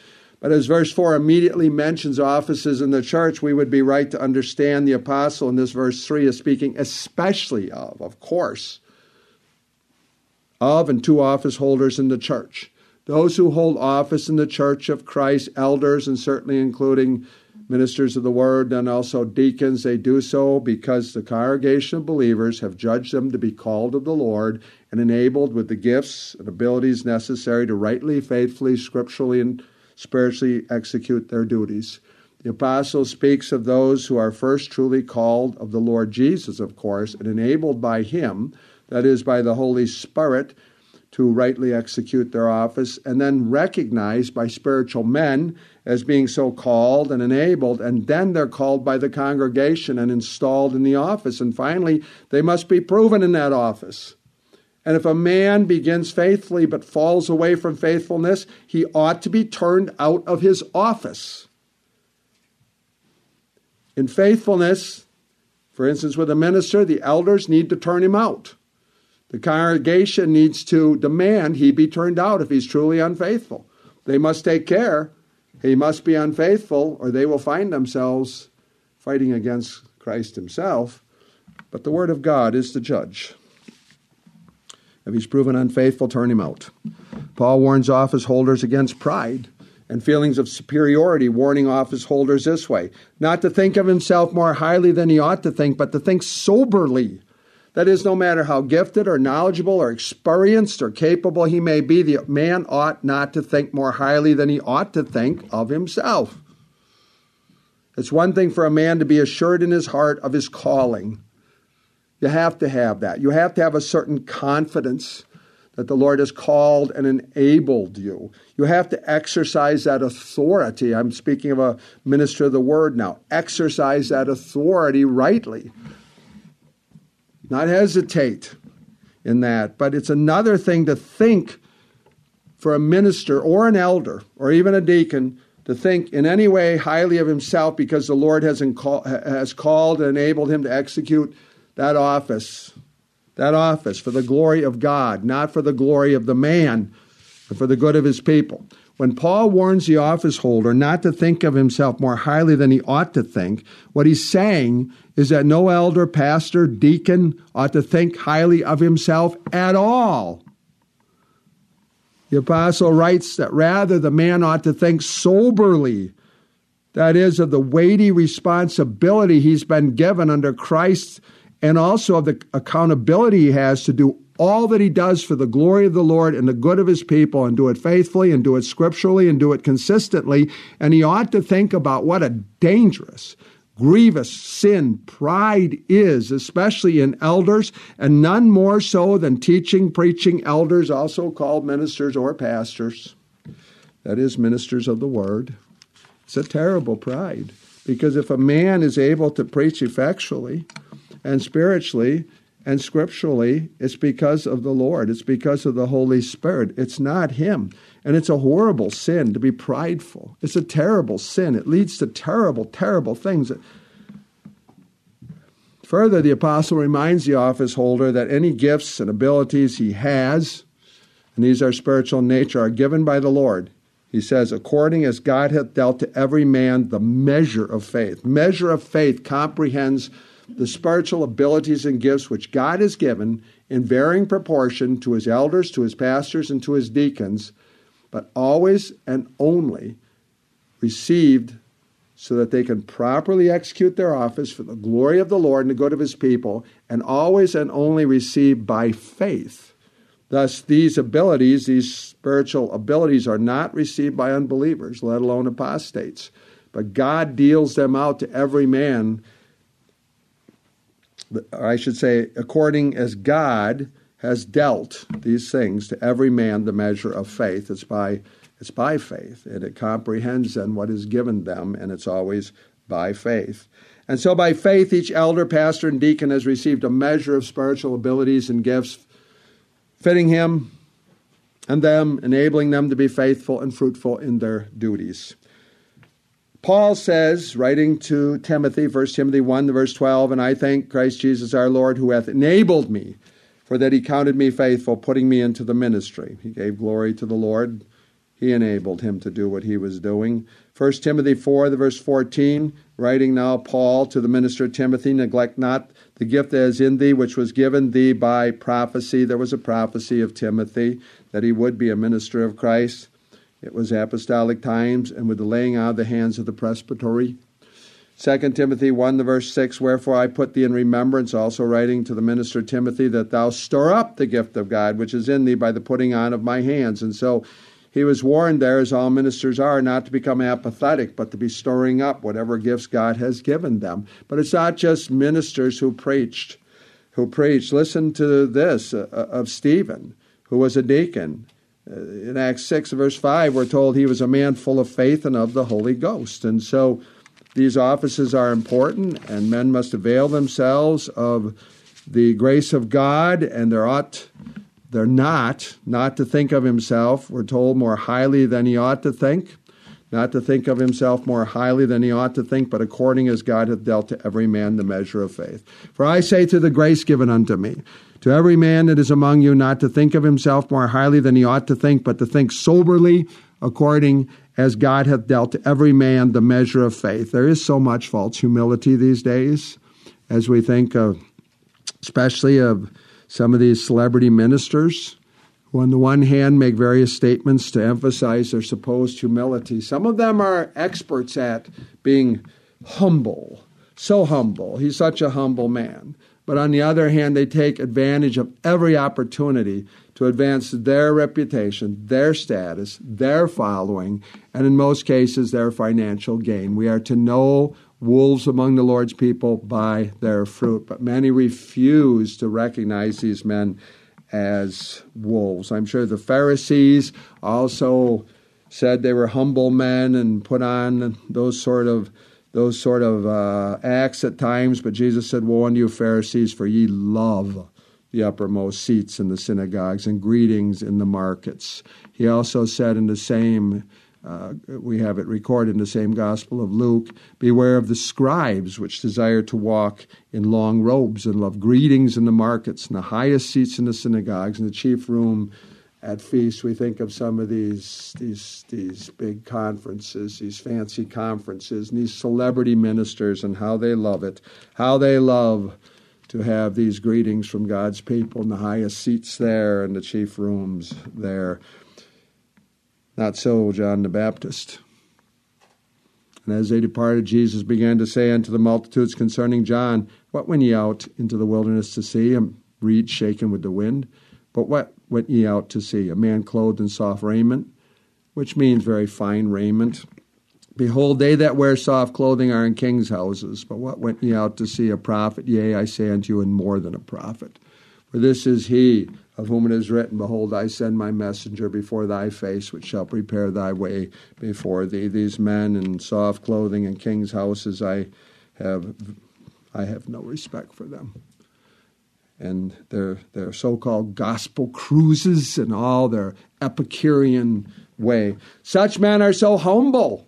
[SPEAKER 1] But as verse four immediately mentions offices in the church, we would be right to understand the apostle in this verse three is speaking especially of, of course, of and to office holders in the church. Those who hold office in the church of Christ, elders, and certainly including ministers of the word and also deacons, they do so because the congregation of believers have judged them to be called of the Lord and enabled with the gifts and abilities necessary to rightly, faithfully, scripturally, and spiritually execute their duties. The apostle speaks of those who are first truly called of the Lord Jesus, of course, and enabled by him, that is, by the Holy Spirit, to rightly execute their office, and then recognized by spiritual men as being so called and enabled, and then they're called by the congregation and installed in the office. And finally, they must be proven in that office. And if a man begins faithfully but falls away from faithfulness, he ought to be turned out of his office. In faithfulness, for instance, with a minister, the elders need to turn him out. The congregation needs to demand he be turned out if he's truly unfaithful. They must take care. He must be unfaithful, or they will find themselves fighting against Christ himself. But the word of God is the judge. If he's proven unfaithful, turn him out. Paul warns office holders against pride and feelings of superiority, warning office holders this way: not to think of himself more highly than he ought to think, but to think soberly. That is, no matter how gifted or knowledgeable or experienced or capable he may be, the man ought not to think more highly than he ought to think of himself. It's one thing for a man to be assured in his heart of his calling. You have to have that. You have to have a certain confidence that the Lord has called and enabled you. You have to exercise that authority. I'm speaking of a minister of the word now. Exercise that authority rightly. Not hesitate in that. But it's another thing to think for a minister or an elder or even a deacon to think in any way highly of himself because the Lord has, has called and enabled him to execute that office, that office for the glory of God, not for the glory of the man, but for the good of his people. When Paul warns the office holder not to think of himself more highly than he ought to think, what he's saying is that no elder, pastor, deacon ought to think highly of himself at all. The apostle writes that rather the man ought to think soberly, that is, of the weighty responsibility he's been given under Christ and also of the accountability he has to do all that he does for the glory of the Lord and the good of his people, and do it faithfully and do it scripturally and do it consistently. And he ought to think about what a dangerous, grievous sin pride is, especially in elders, and none more so than teaching, preaching elders, also called ministers or pastors. That is, ministers of the word. It's a terrible pride, because if a man is able to preach effectually and spiritually and scripturally, it's because of the Lord. It's because of the Holy Spirit. It's not him. And it's a horrible sin to be prideful. It's a terrible sin. It leads to terrible, terrible things. Further, the apostle reminds the office holder that any gifts and abilities he has, and these are spiritual in nature, are given by the Lord. He says, according as God hath dealt to every man the measure of faith. Measure of faith comprehends the spiritual abilities and gifts which God has given in varying proportion to his elders, to his pastors, and to his deacons, but always and only received so that they can properly execute their office for the glory of the Lord and the good of his people, and always and only received by faith. Thus, these abilities, these spiritual abilities, are not received by unbelievers, let alone apostates. But God deals them out to every man, or I should say, according as God has dealt these things to every man the measure of faith. It's by it's by faith, and it comprehends then what is given them, and it's always by faith. And so by faith, each elder, pastor, and deacon has received a measure of spiritual abilities and gifts, fitting him and them, enabling them to be faithful and fruitful in their duties. Paul says, writing to Timothy, First Timothy one, verse twelve, and I thank Christ Jesus our Lord, who hath enabled me, for that he counted me faithful, putting me into the ministry. He gave glory to the Lord He enabled him to do what he was doing. First Timothy four, the verse fourteen, writing now Paul to the minister Timothy, neglect not the gift that is in thee, which was given thee by prophecy. There was a prophecy of Timothy that he would be a minister of Christ. It was apostolic times, and with the laying out of the hands of the presbytery. Second Timothy one, the verse six, wherefore I put thee in remembrance, also writing to the minister Timothy, that thou stir up the gift of God, which is in thee by the putting on of my hands. And so he was warned there, as all ministers are, not to become apathetic, but to be stirring up whatever gifts God has given them. But it's not just ministers who preached, who preached. Listen to this uh, of Stephen, who was a deacon. Uh, in Acts six, verse five, we're told he was a man full of faith and of the Holy Ghost. And so these offices are important, and men must avail themselves of the grace of God, and there ought They're not, not to think of himself, we're told, more highly than he ought to think, not to think of himself more highly than he ought to think, but according as God hath dealt to every man the measure of faith. For I say to the grace given unto me, to every man that is among you, not to think of himself more highly than he ought to think, but to think soberly, according as God hath dealt to every man the measure of faith. There is so much false humility these days, as we think of, especially of some of these celebrity ministers, who on the one hand make various statements to emphasize their supposed humility. Some of them are experts at being humble, so humble. He's such a humble man. But on the other hand, they take advantage of every opportunity to advance their reputation, their status, their following, and in most cases, their financial gain. We are to know wolves among the Lord's people by their fruit. But many refuse to recognize these men as wolves. I'm sure the Pharisees also said they were humble men and put on those sort of those sort of uh, acts at times. But Jesus said, woe unto you, Pharisees, for ye love the uppermost seats in the synagogues and greetings in the markets. He also said in the same Uh, we have it recorded in the same Gospel of Luke, beware of the scribes which desire to walk in long robes and love greetings in the markets and the highest seats in the synagogues and the chief room at feasts. We think of some of these, these, these big conferences, these fancy conferences, and these celebrity ministers and how they love it, how they love to have these greetings from God's people and the highest seats there and the chief rooms there. Not so John the Baptist. And as they departed, Jesus began to say unto the multitudes concerning John, what went ye out into the wilderness to see? A reed shaken with the wind? But what went ye out to see? A man clothed in soft raiment, which means very fine raiment. Behold, they that wear soft clothing are in kings' houses. But what went ye out to see? A prophet? Yea, I say unto you, and more than a prophet. For this is he of whom it is written, behold, I send my messenger before thy face, which shall prepare thy way before thee. These men in soft clothing in kings' houses, I have I have no respect for them. And their their so-called gospel cruises and all their Epicurean way. Such men are so humble,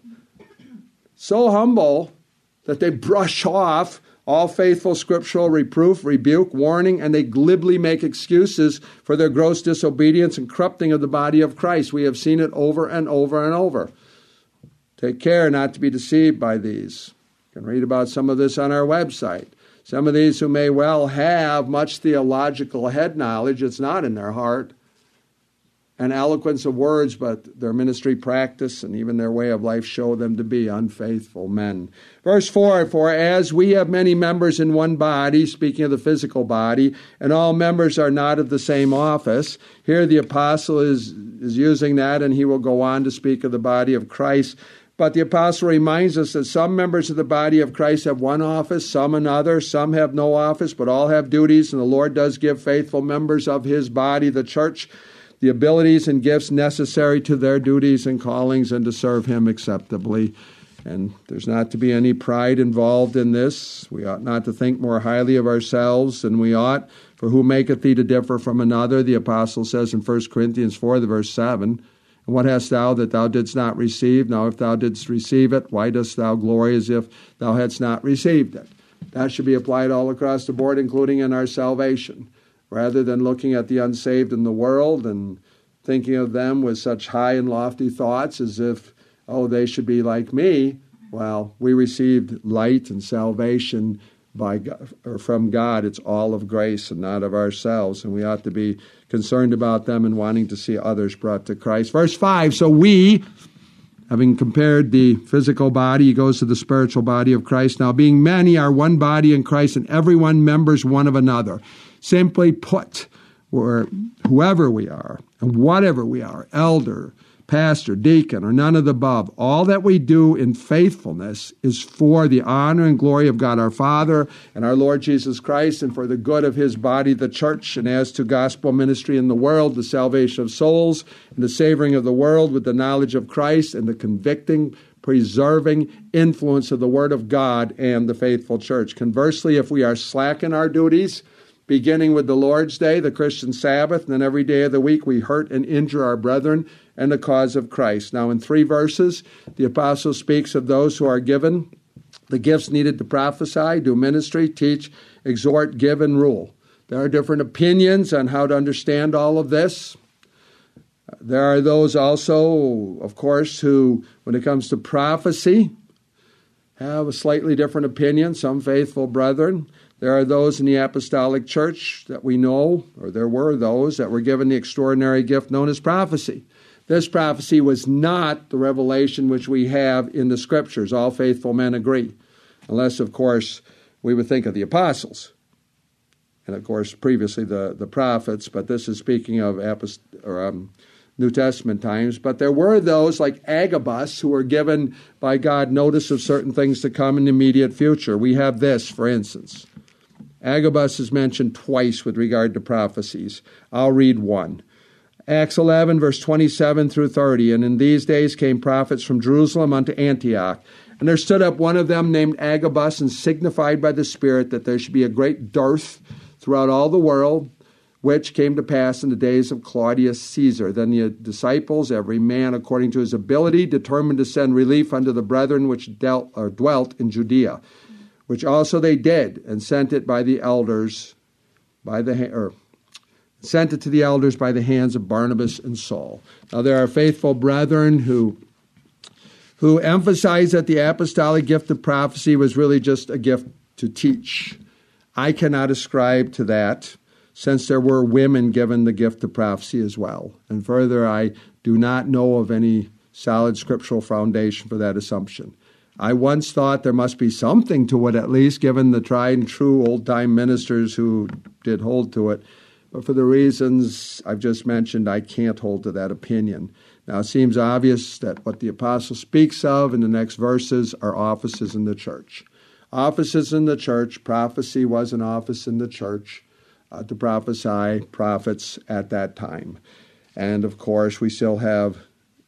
[SPEAKER 1] so humble that they brush off all faithful scriptural reproof, rebuke, warning, and they glibly make excuses for their gross disobedience and corrupting of the body of Christ. We have seen it over and over and over. Take care not to be deceived by these. You can read about some of this on our website. Some of these who may well have much theological head knowledge, it's not in their heart, and eloquence of words, but their ministry practice and even their way of life show them to be unfaithful men. Verse four, for as we have many members in one body, speaking of the physical body, and all members are not of the same office. Here the apostle is, is using that, and he will go on to speak of the body of Christ. But the apostle reminds us that some members of the body of Christ have one office, some another, some have no office, but all have duties, and the Lord does give faithful members of his body, the church, the abilities and gifts necessary to their duties and callings and to serve him acceptably. And there's not to be any pride involved in this. We ought not to think more highly of ourselves than we ought. For who maketh thee to differ from another? The apostle says in First Corinthians four, the verse seven, and what hast thou that thou didst not receive? Now if thou didst receive it, why dost thou glory as if thou hadst not received it? That should be applied all across the board, including in our salvation. Rather than looking at the unsaved in the world and thinking of them with such high and lofty thoughts as if, oh, they should be like me. Well, we received light and salvation by God, or from God. It's all of grace and not of ourselves, and we ought to be concerned about them and wanting to see others brought to Christ. Verse five, so we, having compared the physical body, he goes to the spiritual body of Christ. Now, being many are one body in Christ, and everyone members one of another. Simply put, or whoever we are, and whatever we are, elder, pastor, deacon, or none of the above, all that we do in faithfulness is for the honor and glory of God our Father and our Lord Jesus Christ, and for the good of his body, the church. And as to gospel ministry in the world, the salvation of souls, and the savoring of the world with the knowledge of Christ, and the convicting, preserving influence of the Word of God and the faithful church. Conversely, if we are slack in our duties, beginning with the Lord's Day, the Christian Sabbath, and then every day of the week we hurt and injure our brethren and the cause of Christ. Now, in three verses, the apostle speaks of those who are given the gifts needed to prophesy, do ministry, teach, exhort, give, and rule. There are different opinions on how to understand all of this. There are those also, of course, who, when it comes to prophecy, have a slightly different opinion, some faithful brethren. There are those in the apostolic church that we know, or there were those that were given the extraordinary gift known as prophecy. This prophecy was not the revelation which we have in the Scriptures. All faithful men agree. Unless, of course, we would think of the apostles. And, of course, previously the, the prophets, but this is speaking of apost- or, um, New Testament times. But there were those like Agabus who were given by God notice of certain things to come in the immediate future. We have this, for instance. Agabus is mentioned twice with regard to prophecies. I'll read one. Acts eleven, verse twenty-seven through thirty. And in these days came prophets from Jerusalem unto Antioch. And there stood up one of them named Agabus, and signified by the Spirit that there should be a great dearth throughout all the world, which came to pass in the days of Claudius Caesar. Then the disciples, every man according to his ability, determined to send relief unto the brethren which dealt, or dwelt in Judea, which also they did, and sent it by the elders, by the or sent it to the elders by the hands of Barnabas and Saul. Now there are faithful brethren who who emphasize that the apostolic gift of prophecy was really just a gift to teach. I cannot ascribe to that, since there were women given the gift of prophecy as well. And further, I do not know of any solid scriptural foundation for that assumption. I once thought there must be something to it, at least, given the tried and true old-time ministers who did hold to it. But for the reasons I've just mentioned, I can't hold to that opinion. Now, it seems obvious that what the apostle speaks of in the next verses are offices in the church. Offices in the church, prophecy was an office in the church, uh, to prophesy prophets at that time. And, of course, we still have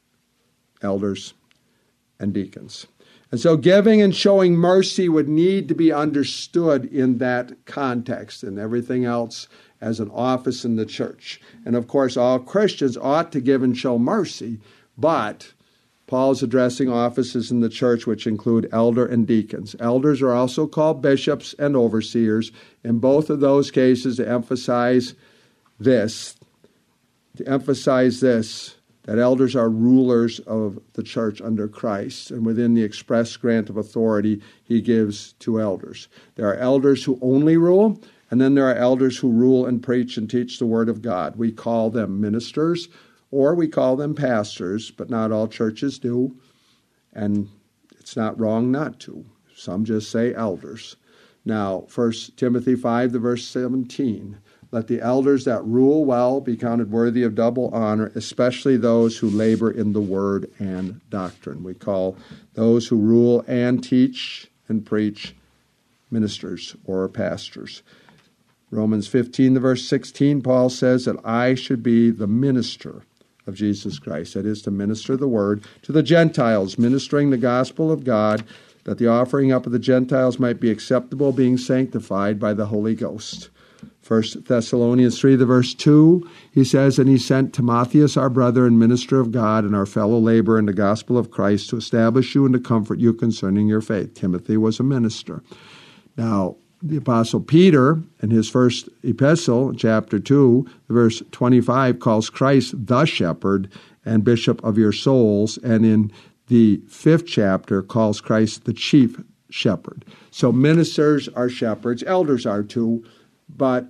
[SPEAKER 1] elders and deacons. And so giving and showing mercy would need to be understood in that context, and everything else as an office in the church. And of course, all Christians ought to give and show mercy, but Paul's addressing offices in the church which include elder and deacons. Elders are also called bishops and overseers. In both of those cases, to emphasize this, to emphasize this, that elders are rulers of the church under Christ, and within the express grant of authority he gives to elders. There are elders who only rule, and then there are elders who rule and preach and teach the Word of God. We call them ministers, or we call them pastors, but not all churches do, and it's not wrong not to. Some just say elders. Now, First Timothy five, the verse seventeen, let the elders that rule well be counted worthy of double honor, especially those who labor in the word and doctrine. We call those who rule and teach and preach ministers or pastors. Romans fifteen, the verse sixteen, Paul says that I should be the minister of Jesus Christ. That is, to minister the word to the Gentiles, ministering the gospel of God, that the offering up of the Gentiles might be acceptable, being sanctified by the Holy Ghost. First Thessalonians three, the verse two, he says, and he sent Timotheus, our brother and minister of God, and our fellow laborer in the gospel of Christ, to establish you and to comfort you concerning your faith. Timothy was a minister. Now, the Apostle Peter, in his first epistle, chapter two, verse twenty-five, calls Christ the shepherd and bishop of your souls, and in the fifth chapter calls Christ the chief shepherd. So ministers are shepherds, elders are too, but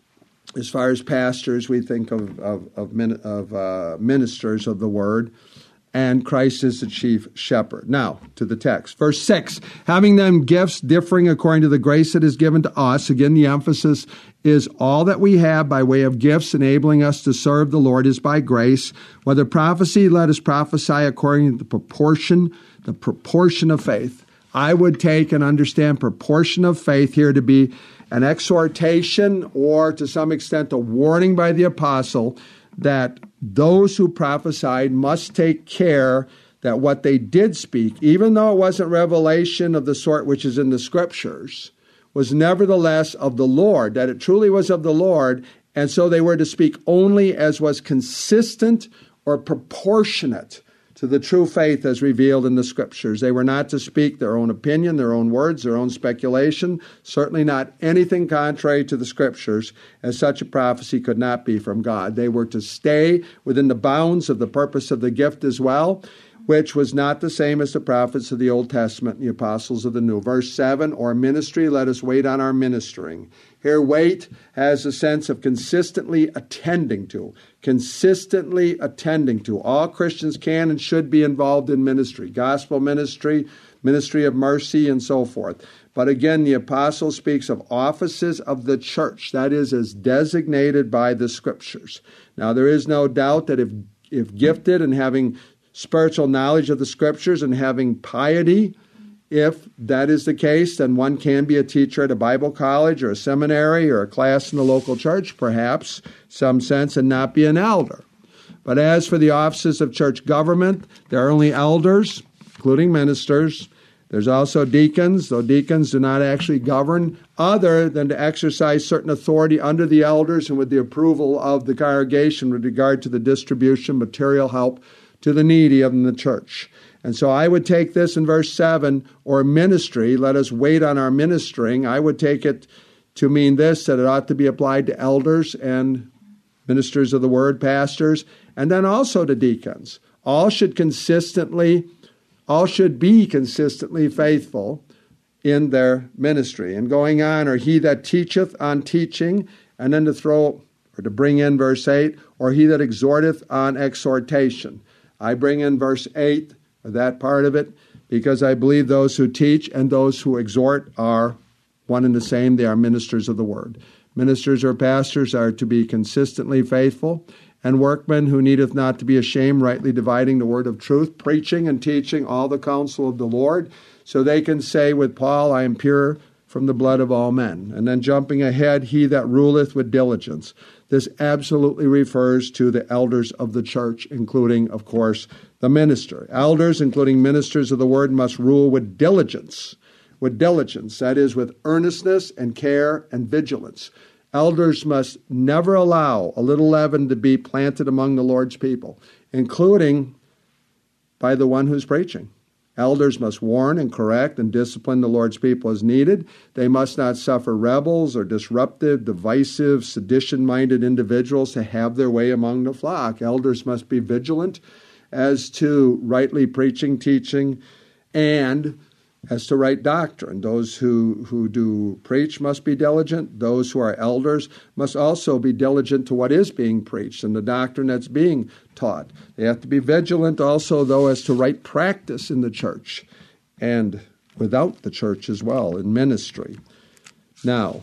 [SPEAKER 1] as far as pastors, we think of, of, of, min, of uh, ministers of the word, and Christ is the chief shepherd. Now, to the text. Verse six, having then gifts differing according to the grace that is given to us. Again, the emphasis is all that we have by way of gifts enabling us to serve the Lord is by grace. Whether prophecy, let us prophesy according to the proportion, the proportion of faith. I would take and understand proportion of faith here to be an exhortation or to some extent a warning by the apostle that those who prophesied must take care that what they did speak, even though it wasn't revelation of the sort which is in the Scriptures, was nevertheless of the Lord, that it truly was of the Lord, and so they were to speak only as was consistent or proportionate to the true faith as revealed in the Scriptures. They were not to speak their own opinion, their own words, their own speculation, certainly not anything contrary to the Scriptures, as such a prophecy could not be from God. They were to stay within the bounds of the purpose of the gift as well, which was not the same as the prophets of the Old Testament and the apostles of the New. Verse seven, or ministry, let us wait on our ministering. Here, wait has a sense of consistently attending to, consistently attending to. All Christians can and should be involved in ministry, gospel ministry, ministry of mercy, and so forth. But again, the apostle speaks of offices of the church, that is, as designated by the Scriptures. Now, there is no doubt that if, if gifted and having spiritual knowledge of the Scriptures and having piety, if that is the case, then one can be a teacher at a Bible college or a seminary or a class in the local church, perhaps, some sense, and not be an elder. But as for the offices of church government, there are only elders, including ministers. There's also deacons, though deacons do not actually govern other than to exercise certain authority under the elders and with the approval of the congregation with regard to the distribution, material help to the needy of the church. And so I would take this in verse seven, or ministry, let us wait on our ministering. I would take it to mean this, that it ought to be applied to elders and ministers of the word, pastors, and then also to deacons. All should consistently, all should be consistently faithful in their ministry. And going on, or he that teacheth on teaching, and then to throw, or to bring in verse eight, or he that exhorteth on exhortation. I bring in verse eight, that part of it, because I believe those who teach and those who exhort are one and the same. They are ministers of the word. Ministers or pastors are to be consistently faithful, and workmen who needeth not to be ashamed, rightly dividing the word of truth, preaching and teaching all the counsel of the Lord, so they can say with Paul, I am pure from the blood of all men. And then jumping ahead, he that ruleth with diligence. This absolutely refers to the elders of the church, including, of course, the minister. Elders, including ministers of the word, must rule with diligence. With diligence, that is, with earnestness and care and vigilance. Elders must never allow a little leaven to be planted among the Lord's people, including by the one who's preaching. Elders must warn and correct and discipline the Lord's people as needed. They must not suffer rebels or disruptive, divisive, sedition-minded individuals to have their way among the flock. Elders must be vigilant as to rightly preaching, teaching, and as to right doctrine. Those who, who do preach must be diligent. Those who are elders must also be diligent to what is being preached and the doctrine that's being taught. They have to be vigilant also, though, as to right practice in the church and without the church as well, in ministry. Now,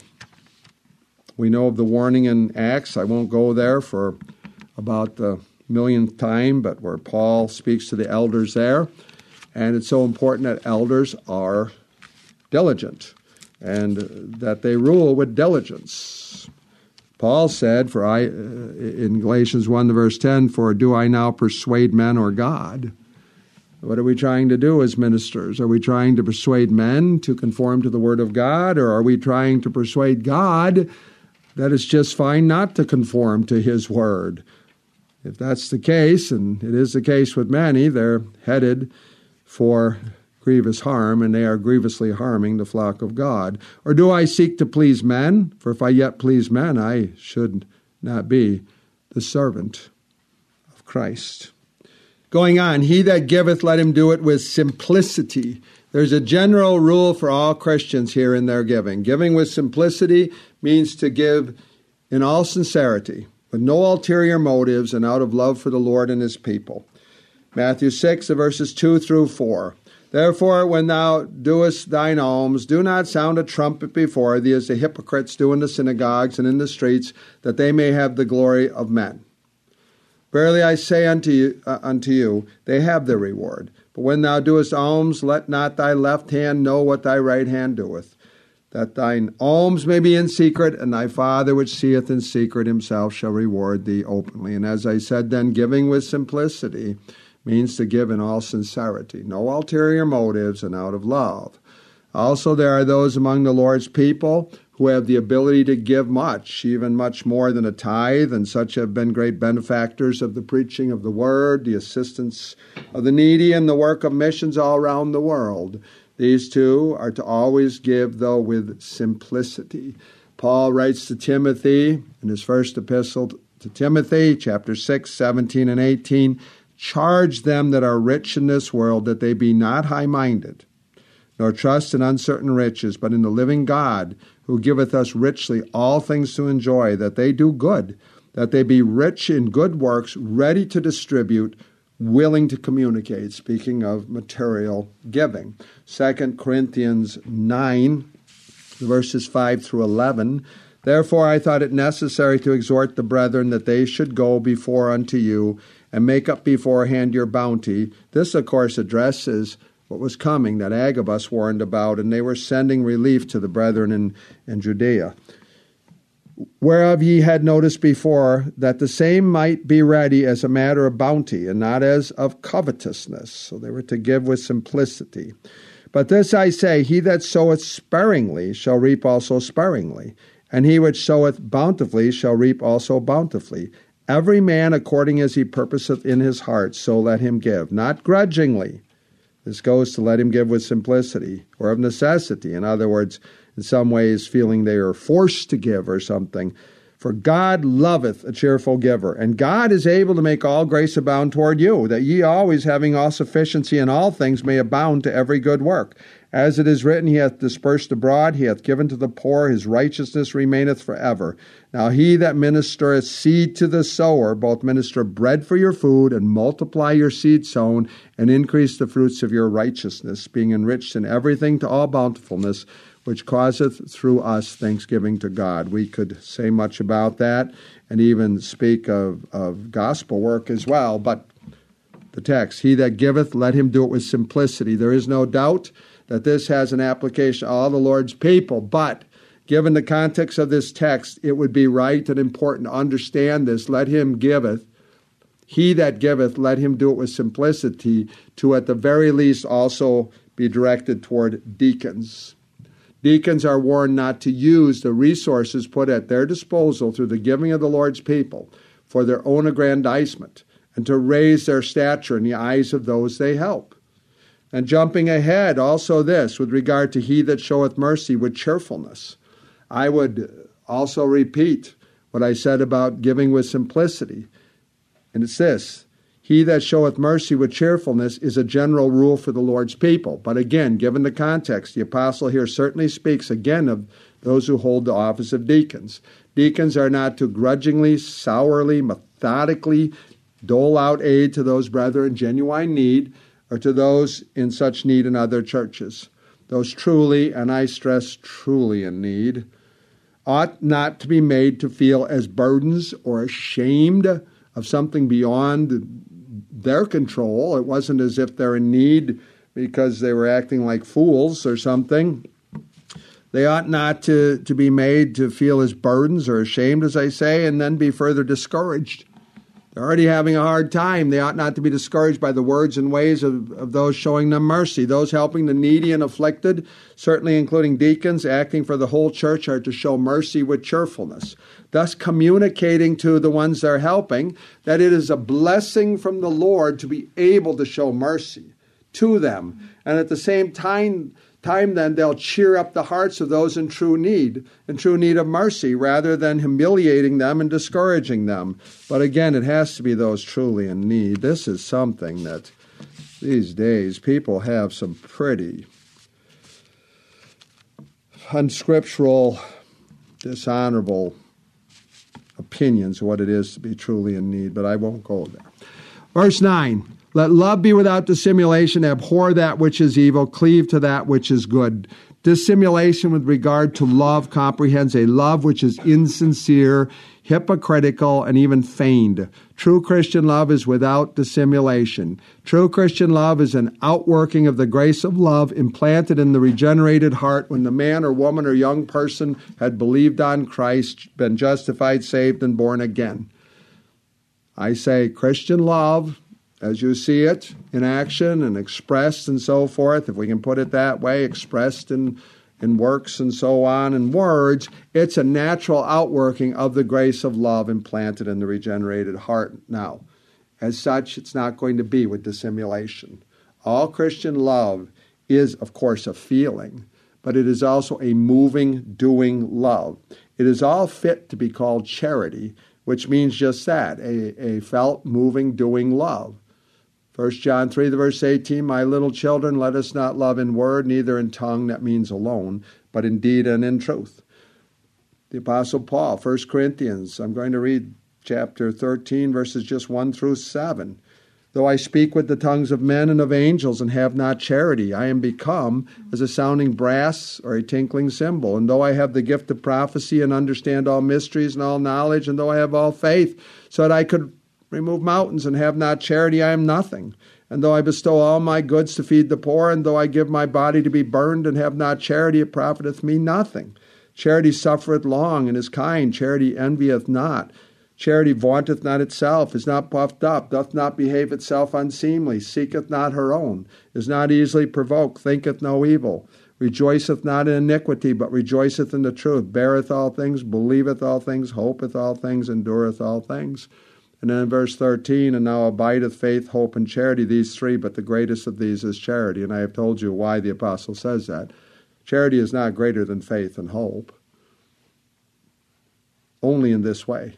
[SPEAKER 1] we know of the warning in Acts. I won't go there for about the millionth time, but where Paul speaks to the elders there. And it's so important that elders are diligent and that they rule with diligence. Paul said, "For I, in Galatians one verse ten, for do I now persuade men or God?" What are we trying to do as ministers? Are we trying to persuade men to conform to the Word of God, or are we trying to persuade God that it's just fine not to conform to His Word? If that's the case, and it is the case with many, they're headed for grievous harm, and they are grievously harming the flock of God? Or do I seek to please men? For if I yet please men, I should not be the servant of Christ. Going on, he that giveth, let him do it with simplicity. There's a general rule for all Christians here in their giving. Giving with simplicity means to give in all sincerity, with no ulterior motives, and out of love for the Lord and his people. Matthew six, verses two through four. Therefore, when thou doest thine alms, do not sound a trumpet before thee, as the hypocrites do in the synagogues and in the streets, that they may have the glory of men. Verily I say unto you, uh, unto you, they have their reward. But when thou doest alms, let not thy left hand know what thy right hand doeth, that thine alms may be in secret, and thy Father which seeth in secret himself shall reward thee openly. And as I said then, giving with simplicity means to give in all sincerity, no ulterior motives, and out of love. Also, there are those among the Lord's people who have the ability to give much, even much more than a tithe, and such have been great benefactors of the preaching of the word, the assistance of the needy, and the work of missions all around the world. These two are to always give, though, with simplicity. Paul writes to Timothy in his first epistle to Timothy, chapter six, seventeen and eighteen, charge them that are rich in this world that they be not high-minded, nor trust in uncertain riches, but in the living God, who giveth us richly all things to enjoy, that they do good, that they be rich in good works, ready to distribute, willing to communicate, speaking of material giving. Second Corinthians nine, verses five through eleven, Therefore I thought it necessary to exhort the brethren that they should go before unto you, and make up beforehand your bounty. This, of course, addresses what was coming that Agabus warned about, and they were sending relief to the brethren in, in Judea. Whereof ye had noticed before, that the same might be ready as a matter of bounty, and not as of covetousness. So they were to give with simplicity. But this I say, he that soweth sparingly shall reap also sparingly, and he which soweth bountifully shall reap also bountifully. Every man according as he purposeth in his heart, so let him give, not grudgingly. This goes to let him give with simplicity, or of necessity. In other words, in some ways feeling they are forced to give or something. For God loveth a cheerful giver, and God is able to make all grace abound toward you, that ye always having all sufficiency in all things may abound to every good work. As it is written, he hath dispersed abroad, he hath given to the poor, his righteousness remaineth forever. Now he that ministereth seed to the sower, both minister bread for your food, and multiply your seed sown, and increase the fruits of your righteousness, being enriched in everything to all bountifulness, which causeth through us thanksgiving to God. We could say much about that, and even speak of, of gospel work as well, but the text, he that giveth, let him do it with simplicity. There is no doubt that this has an application to all the Lord's people, but given the context of this text, it would be right and important to understand this. Let him giveth, he that giveth, let him do it with simplicity, to at the very least also be directed toward deacons. Deacons are warned not to use the resources put at their disposal through the giving of the Lord's people for their own aggrandizement, and to raise their stature in the eyes of those they help. And jumping ahead, also this, with regard to he that showeth mercy with cheerfulness. I would also repeat what I said about giving with simplicity. And it's this, he that showeth mercy with cheerfulness is a general rule for the Lord's people. But again, given the context, the apostle here certainly speaks again of those who hold the office of deacons. Deacons are not to grudgingly, sourly, methodically dole out aid to those brethren in genuine need, or to those in such need in other churches. Those truly, and I stress truly in need, ought not to be made to feel as burdens or ashamed of something beyond their control. It wasn't as if they're in need because they were acting like fools or something. They ought not to, to be made to feel as burdens or ashamed, as I say, and then be further discouraged. They're already having a hard time. They ought not to be discouraged by the words and ways of, of those showing them mercy. Those helping the needy and afflicted, certainly including deacons, acting for the whole church, are to show mercy with cheerfulness, thus communicating to the ones they're helping that it is a blessing from the Lord to be able to show mercy, to them. And at the same time, time then they'll cheer up the hearts of those in true need, in true need of mercy, rather than humiliating them and discouraging them. But again, it has to be those truly in need. This is something that these days people have some pretty unscriptural, dishonorable opinions of what it is to be truly in need, but I won't go there. Verse nine, let love be without dissimulation, abhor that which is evil, cleave to that which is good. Dissimulation with regard to love comprehends a love which is insincere, hypocritical, and even feigned. True Christian love is without dissimulation. True Christian love is an outworking of the grace of love implanted in the regenerated heart when the man or woman or young person had believed on Christ, been justified, saved, and born again. I say Christian love, as you see it in action and expressed and so forth, if we can put it that way, expressed in, in works and so on, and words, it's a natural outworking of the grace of love implanted in the regenerated heart. Now, as such, it's not going to be with dissimulation. All Christian love is, of course, a feeling, but it is also a moving, doing love. It is all fit to be called charity, which means just that, a, a felt, moving, doing love. First John three, the verse eighteen, my little children, let us not love in word, neither in tongue, that means alone, but in deed and in truth. The Apostle Paul, First Corinthians, I'm going to read chapter thirteen, verses just one through seven. Though I speak with the tongues of men and of angels and have not charity, I am become as a sounding brass or a tinkling cymbal. And though I have the gift of prophecy and understand all mysteries and all knowledge, and though I have all faith, so that I could remove mountains and have not charity, I am nothing. And though I bestow all my goods to feed the poor, and though I give my body to be burned and have not charity, it profiteth me nothing. Charity suffereth long and is kind. Charity envieth not. Charity vaunteth not itself, is not puffed up, doth not behave itself unseemly, seeketh not her own, is not easily provoked, thinketh no evil, rejoiceth not in iniquity, but rejoiceth in the truth, beareth all things, believeth all things, hopeth all things, endureth all things. And then in verse thirteen, and now abideth faith, hope, and charity, these three, but the greatest of these is charity. And I have told you why the apostle says that. Charity is not greater than faith and hope. Only in this way.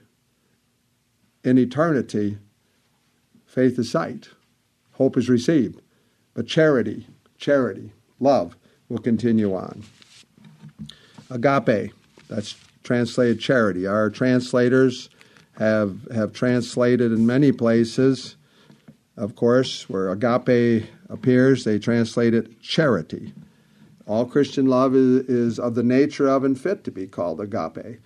[SPEAKER 1] In eternity, faith is sight, hope is received. But charity, charity, love will continue on. Agape, that's translated charity. Our translators have have translated in many places, of course, where agape appears, they translate it charity. All Christian love is, is of the nature of and fit to be called agape.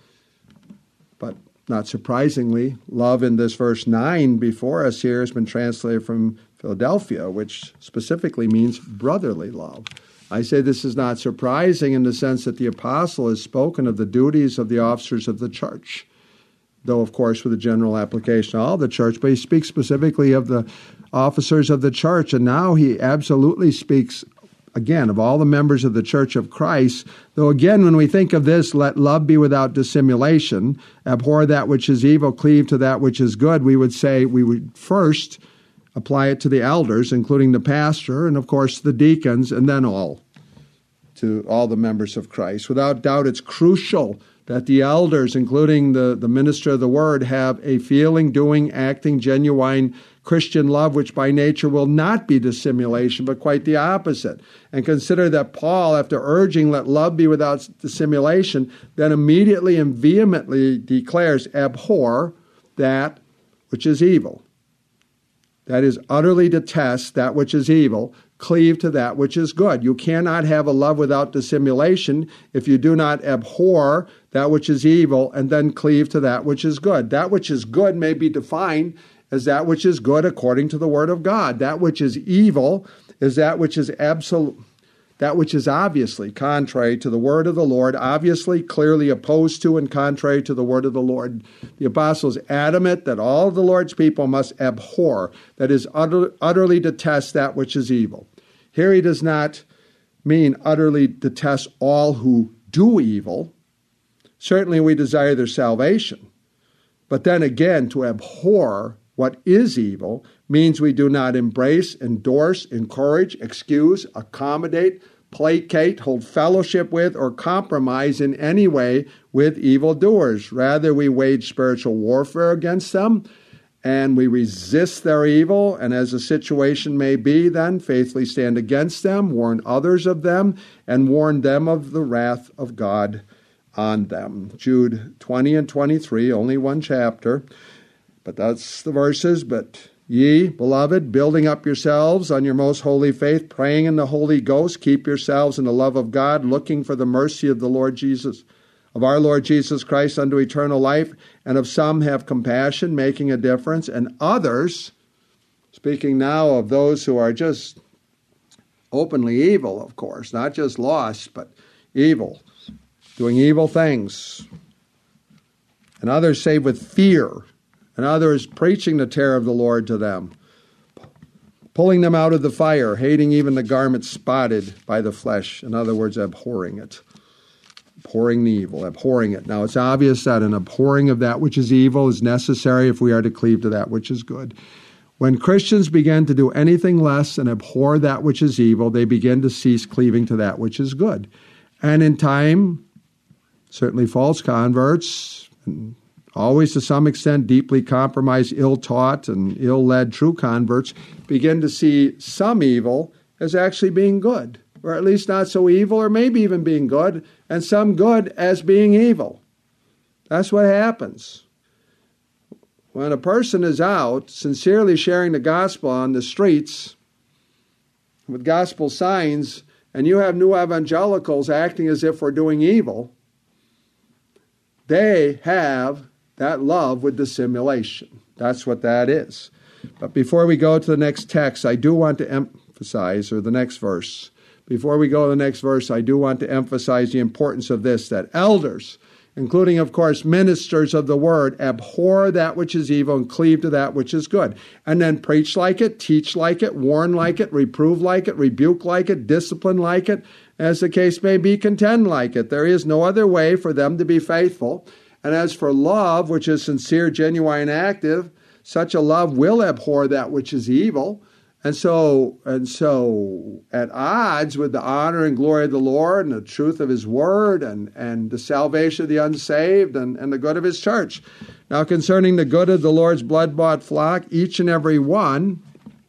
[SPEAKER 1] But not surprisingly, love in this verse nine before us here has been translated from Philadelphia, which specifically means brotherly love. I say this is not surprising in the sense that the apostle has spoken of the duties of the officers of the church, though, of course, with a general application to all the church, but he speaks specifically of the officers of the church, and now he absolutely speaks, again, of all the members of the Church of Christ, though, again, when we think of this, let love be without dissimulation, abhor that which is evil, cleave to that which is good, we would say we would first apply it to the elders, including the pastor, and, of course, the deacons, and then all, to all the members of Christ. Without doubt, it's crucial that the elders, including the, the minister of the word, have a feeling, doing, acting, genuine Christian love, which by nature will not be dissimulation, but quite the opposite. And consider that Paul, after urging let love be without dissimulation, then immediately and vehemently declares, abhor that which is evil. That is, utterly detest that which is evil, cleave to that which is good. You cannot have a love without dissimulation if you do not abhor that which is evil and then cleave to that which is good. That which is good may be defined as that which is good according to the Word of God. That which is evil is that which is absolute, that which is obviously contrary to the Word of the Lord, obviously clearly opposed to and contrary to the Word of the Lord. The apostle is adamant that all of the Lord's people must abhor, that is, utter, utterly detest that which is evil. Here he does not mean utterly detest all who do evil. Certainly we desire their salvation. But then again, to abhor what is evil means we do not embrace, endorse, encourage, excuse, accommodate, placate, hold fellowship with, or compromise in any way with evildoers. Rather, we wage spiritual warfare against them, and we resist their evil, and as the situation may be, then faithfully stand against them, warn others of them, and warn them of the wrath of God on them. Jude twenty and twenty-three, only one chapter, but that's the verses. But ye, beloved, building up yourselves on your most holy faith, praying in the Holy Ghost, keep yourselves in the love of God, looking for the mercy of the Lord Jesus, of our Lord Jesus Christ unto eternal life, and of some have compassion, making a difference, and others, speaking now of those who are just openly evil, of course, not just lost, but evil, doing evil things, and others save with fear, and others preaching the terror of the Lord to them, pulling them out of the fire, hating even the garment spotted by the flesh, in other words, abhorring it. Abhorring the evil, abhorring it. Now, it's obvious that an abhorring of that which is evil is necessary if we are to cleave to that which is good. When Christians begin to do anything less than abhor that which is evil, they begin to cease cleaving to that which is good. And in time, certainly false converts, and always to some extent deeply compromised, ill-taught, and ill-led true converts, begin to see some evil as actually being good, or at least not so evil, or maybe even being good, and some good as being evil. That's what happens. When a person is out sincerely sharing the gospel on the streets with gospel signs, and you have new evangelicals acting as if we're doing evil, they have that love with dissimulation. That's what that is. But before we go to the next text, I do want to emphasize, or the next verse, Before we go to the next verse, I do want to emphasize the importance of this, that elders, including, of course, ministers of the word, abhor that which is evil and cleave to that which is good. And then preach like it, teach like it, warn like it, reprove like it, rebuke like it, discipline like it, as the case may be, contend like it. There is no other way for them to be faithful. And as for love, which is sincere, genuine, active, such a love will abhor that which is evil. And so, and so, at odds with the honor and glory of the Lord and the truth of His Word and, and the salvation of the unsaved and, and the good of His church. Now, concerning the good of the Lord's blood-bought flock, each and every one,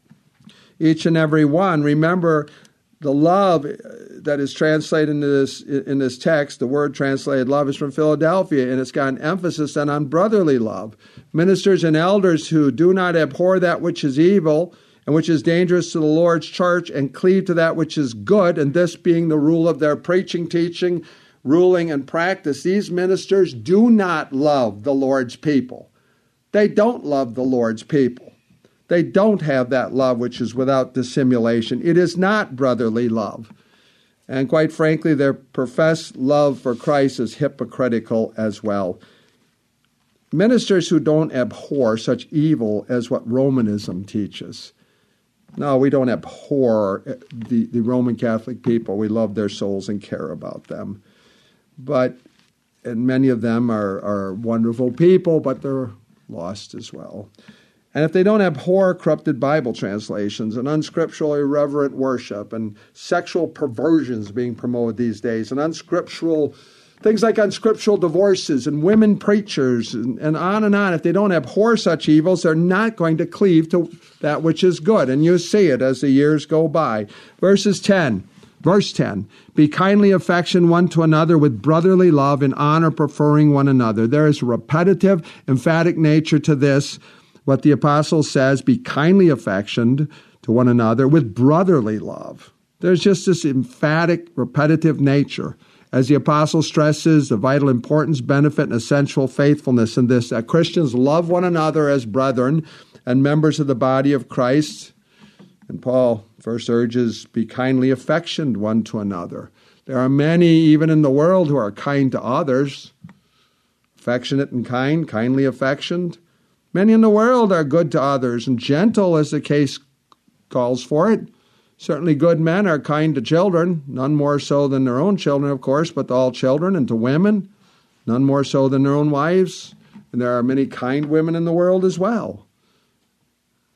[SPEAKER 1] each and every one, remember the love that is translated into this, in this text, the word translated love is from Philadelphia, and it's got an emphasis then on brotherly love. Ministers and elders who do not abhor that which is evil, and which is dangerous to the Lord's church, and cleave to that which is good, and this being the rule of their preaching, teaching, ruling, and practice. These ministers do not love the Lord's people. They don't love the Lord's people. They don't have that love which is without dissimulation. It is not brotherly love. And quite frankly, their professed love for Christ is hypocritical as well. Ministers who don't abhor such evil as what Romanism teaches. No, we don't abhor the, the Roman Catholic people. We love their souls and care about them. But, and many of them are, are wonderful people, but they're lost as well. And if they don't abhor corrupted Bible translations and unscriptural irreverent worship and sexual perversions being promoted these days and unscriptural things like unscriptural divorces and women preachers and, and on and on. If they don't abhor such evils, they're not going to cleave to that which is good. And you see it as the years go by. Verses ten, verse ten, be kindly affectioned one to another with brotherly love and honor, preferring one another. There is a repetitive, emphatic nature to this. What the apostle says, be kindly affectioned to one another with brotherly love. There's just this emphatic, repetitive nature. As the apostle stresses the vital importance, benefit, and essential faithfulness in this, that Christians love one another as brethren and members of the body of Christ. And Paul first urges, be kindly affectioned one to another. There are many, even in the world, who are kind to others, affectionate and kind, kindly affectioned. Many in the world are good to others and gentle as the case calls for it. Certainly good men are kind to children, none more so than their own children, of course, but to all children, and to women, none more so than their own wives. And there are many kind women in the world as well.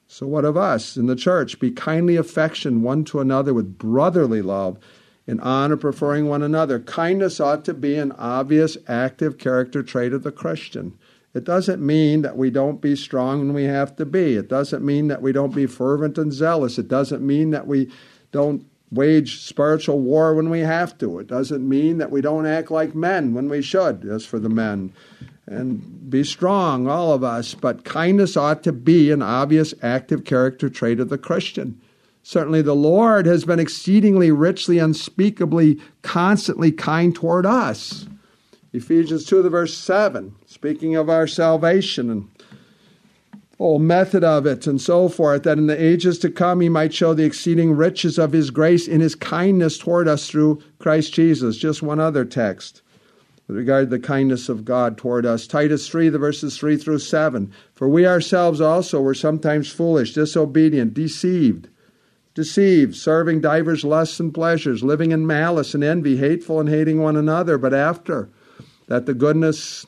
[SPEAKER 1] So what of us in the church? Be kindly affectioned one to another with brotherly love, in honor preferring one another. Kindness ought to be an obvious, active character trait of the Christian. It doesn't mean that we don't be strong when we have to be. It doesn't mean that we don't be fervent and zealous. It doesn't mean that we don't wage spiritual war when we have to. It doesn't mean that we don't act like men when we should, as for the men. And be strong, all of us. But kindness ought to be an obvious, active character trait of the Christian. Certainly the Lord has been exceedingly richly, unspeakably, constantly kind toward us. Ephesians two, the verse seven, speaking of our salvation and whole method of it and so forth, that in the ages to come he might show the exceeding riches of his grace in his kindness toward us through Christ Jesus. Just one other text with regard to the kindness of God toward us. Titus three, the verses three through seven. For we ourselves also were sometimes foolish, disobedient, deceived, deceived, serving divers lusts and pleasures, living in malice and envy, hateful and hating one another. But after that the goodness,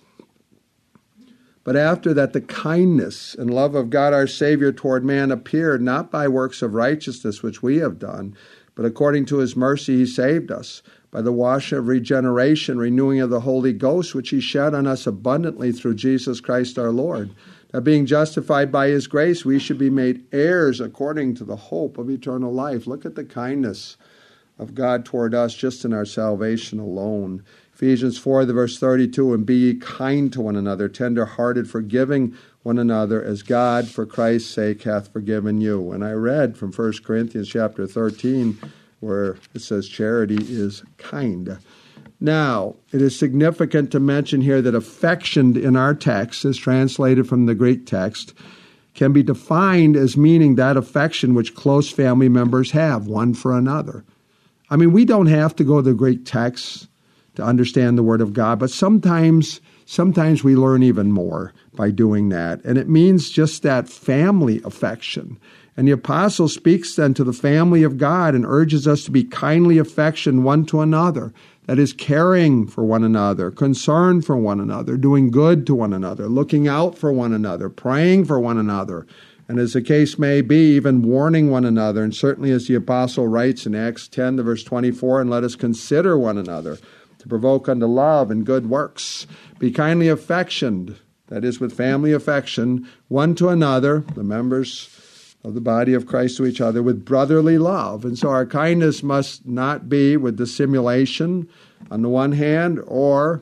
[SPEAKER 1] but after that the kindness and love of God our Savior toward man appeared, not by works of righteousness which we have done, but according to his mercy he saved us, by the washing of regeneration, renewing of the Holy Ghost, which he shed on us abundantly through Jesus Christ our Lord. That being justified by his grace, we should be made heirs according to the hope of eternal life. Look at the kindness of God toward us just in our salvation alone. Ephesians four, the verse thirty-two, and be ye kind to one another, tender-hearted, forgiving one another, as God, for Christ's sake, hath forgiven you. And I read from First Corinthians chapter thirteen, where it says charity is kind. Now, it is significant to mention here that affection in our text, as translated from the Greek text, can be defined as meaning that affection which close family members have one for another. I mean, we don't have to go to the Greek text to understand the Word of God, but sometimes sometimes we learn even more by doing that. And it means just that family affection. And the apostle speaks then to the family of God and urges us to be kindly affectioned one to another. That is, caring for one another, concern for one another, doing good to one another, looking out for one another, praying for one another, and as the case may be, even warning one another. And certainly as the apostle writes in Acts ten, the verse twenty-four, and let us consider one another to provoke unto love and good works. Be kindly affectioned, that is, with family affection, one to another, the members of the body of Christ to each other, with brotherly love. And so our kindness must not be with dissimulation on the one hand, or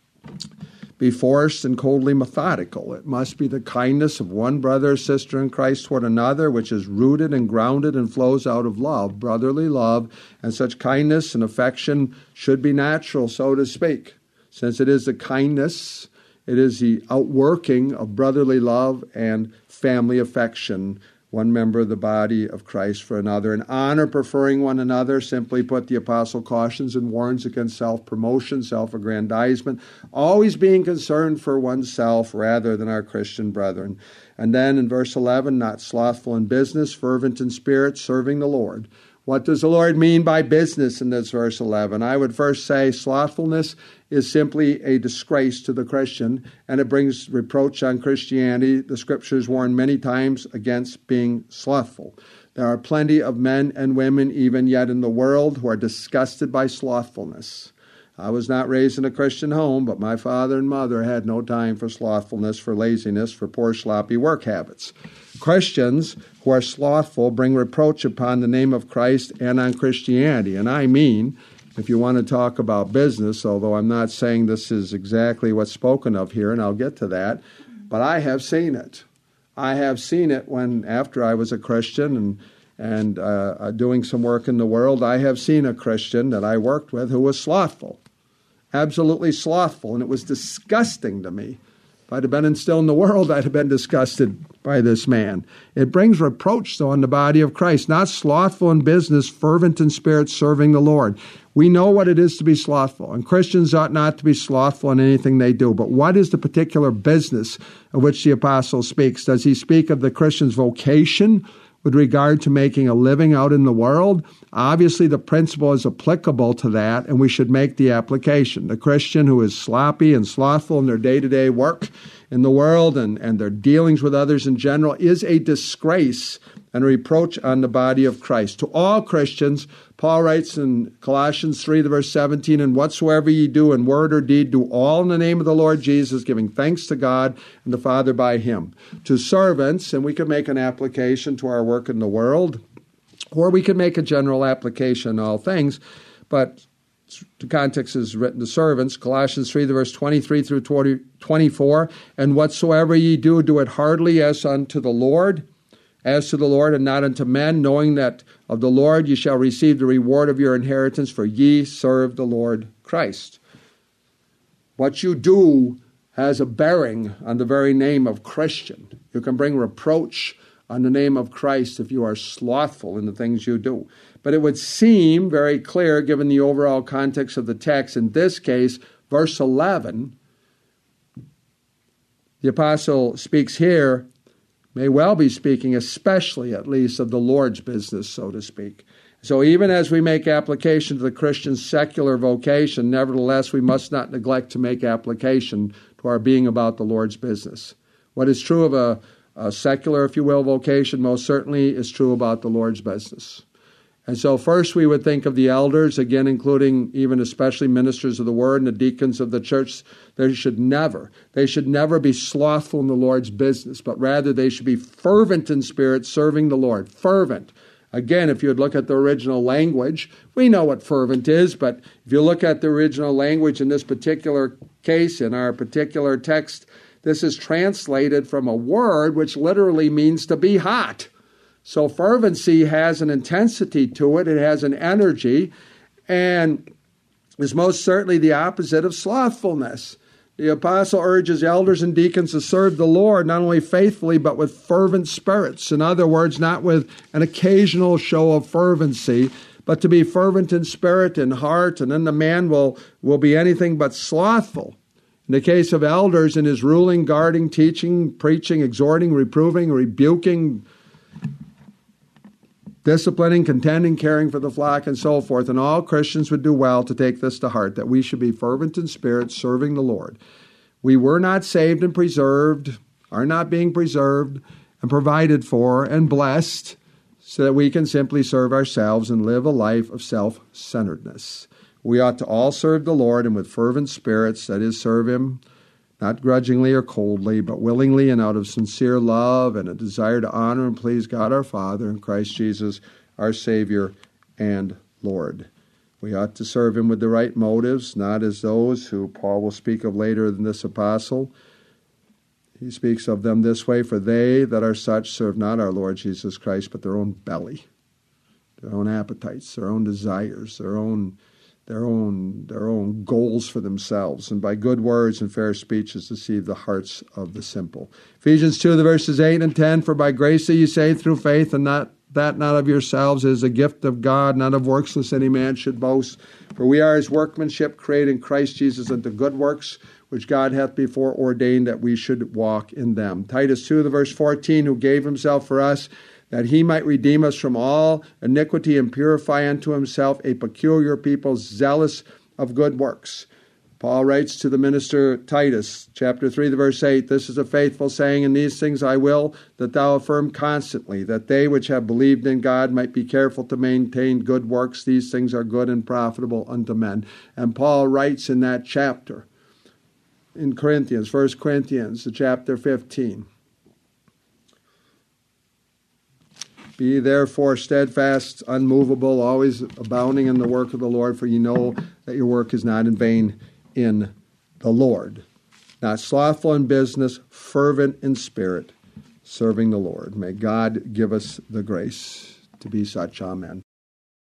[SPEAKER 1] be forced and coldly methodical. It must be the kindness of one brother or sister in Christ toward another, which is rooted and grounded and flows out of love, brotherly love, and such kindness and affection should be natural, so to speak, since it is the kindness, it is the outworking of brotherly love and family affection, one member of the body of Christ for another. In honor, preferring one another, simply put, the apostle cautions and warns against self-promotion, self-aggrandizement, always being concerned for oneself rather than our Christian brethren. And then in verse eleven, not slothful in business, fervent in spirit, serving the Lord. What does the Lord mean by business in this verse eleven? I would first say slothfulness is simply a disgrace to the Christian, and it brings reproach on Christianity. The Scriptures warn many times against being slothful. There are plenty of men and women, even yet in the world, who are disgusted by slothfulness. I was not raised in a Christian home, but my father and mother had no time for slothfulness, for laziness, for poor, sloppy work habits. Christians who are slothful bring reproach upon the name of Christ and on Christianity. And I mean, if you want to talk about business, although I'm not saying this is exactly what's spoken of here, and I'll get to that, but I have seen it. I have seen it when, after I was a Christian and and uh, doing some work in the world, I have seen a Christian that I worked with who was slothful, absolutely slothful, and it was disgusting to me. If I'd have been still in the world, I'd have been disgusted by this man. It brings reproach, though, on the body of Christ. Not slothful in business, fervent in spirit, serving the Lord. We know what it is to be slothful, and Christians ought not to be slothful in anything they do. But what is the particular business of which the apostle speaks? Does he speak of the Christian's vocation with regard to making a living out in the world? Obviously, the principle is applicable to that, and we should make the application. The Christian who is sloppy and slothful in their day-to-day work in the world and, and their dealings with others in general is a disgrace and a reproach on the body of Christ. To all Christians, Paul writes in Colossians three, verse seventeen, and whatsoever ye do in word or deed, do all in the name of the Lord Jesus, giving thanks to God and the Father by him. To servants, and we could make an application to our work in the world, or we could make a general application in all things, but the context is written to servants, Colossians three, the verse twenty-three through twenty-four, and whatsoever ye do, do it heartily as unto the Lord, as to the Lord and not unto men, knowing that of the Lord ye shall receive the reward of your inheritance, for ye serve the Lord Christ. What you do has a bearing on the very name of Christian. You can bring reproach on the name of Christ if you are slothful in the things you do. But it would seem very clear, given the overall context of the text, in this case, verse eleven, the apostle speaks here, may well be speaking especially at least of the Lord's business, so to speak. So even as we make application to the Christian secular vocation, nevertheless we must not neglect to make application to our being about the Lord's business. What is true of a, a secular, if you will, vocation most certainly is true about the Lord's business. And so first we would think of the elders, again including even especially ministers of the word and the deacons of the church. They should never, they should never be slothful in the Lord's business, but rather they should be fervent in spirit, serving the Lord. Fervent. Again, if you would look at the original language, we know what fervent is, but if you look at the original language in this particular case, in our particular text, this is translated from a word which literally means to be hot. So fervency has an intensity to it, it has an energy, and is most certainly the opposite of slothfulness. The apostle urges elders and deacons to serve the Lord not only faithfully, but with fervent spirits. In other words, not with an occasional show of fervency, but to be fervent in spirit and heart, and then the man will, will be anything but slothful. In the case of elders, in his ruling, guarding, teaching, preaching, exhorting, reproving, rebuking, disciplining, contending, caring for the flock, and so forth. And all Christians would do well to take this to heart, that we should be fervent in spirit, serving the Lord. We were not saved and preserved, are not being preserved and provided for and blessed so that we can simply serve ourselves and live a life of self-centeredness. We ought to all serve the Lord and with fervent spirits, that is, serve Him not grudgingly or coldly, but willingly and out of sincere love and a desire to honor and please God our Father and Christ Jesus, our Savior and Lord. We ought to serve Him with the right motives, not as those who Paul will speak of later in this apostle. He speaks of them this way, for they that are such serve not our Lord Jesus Christ, but their own belly, their own appetites, their own desires, their own their own their own goals for themselves, and by good words and fair speeches deceive the hearts of the simple. Ephesians two, the verses eight and ten, for by grace are ye saved through faith, and not that not of yourselves, is a gift of God, not of works, lest any man should boast. For we are His workmanship, created in Christ Jesus unto good works, which God hath before ordained that we should walk in them. Titus two, the verse fourteen, who gave Himself for us, that He might redeem us from all iniquity and purify unto Himself a peculiar people, zealous of good works. Paul writes to the minister Titus, chapter three, the verse eight, this is a faithful saying, and these things I will that thou affirm constantly, that they which have believed in God might be careful to maintain good works. These things are good and profitable unto men. And Paul writes in that chapter, in Corinthians, First Corinthians, chapter fifteen, be therefore steadfast, unmovable, always abounding in the work of the Lord, for ye know that your work is not in vain in the Lord. Not slothful in business, fervent in spirit, serving the Lord. May God give us the grace to be such. Amen.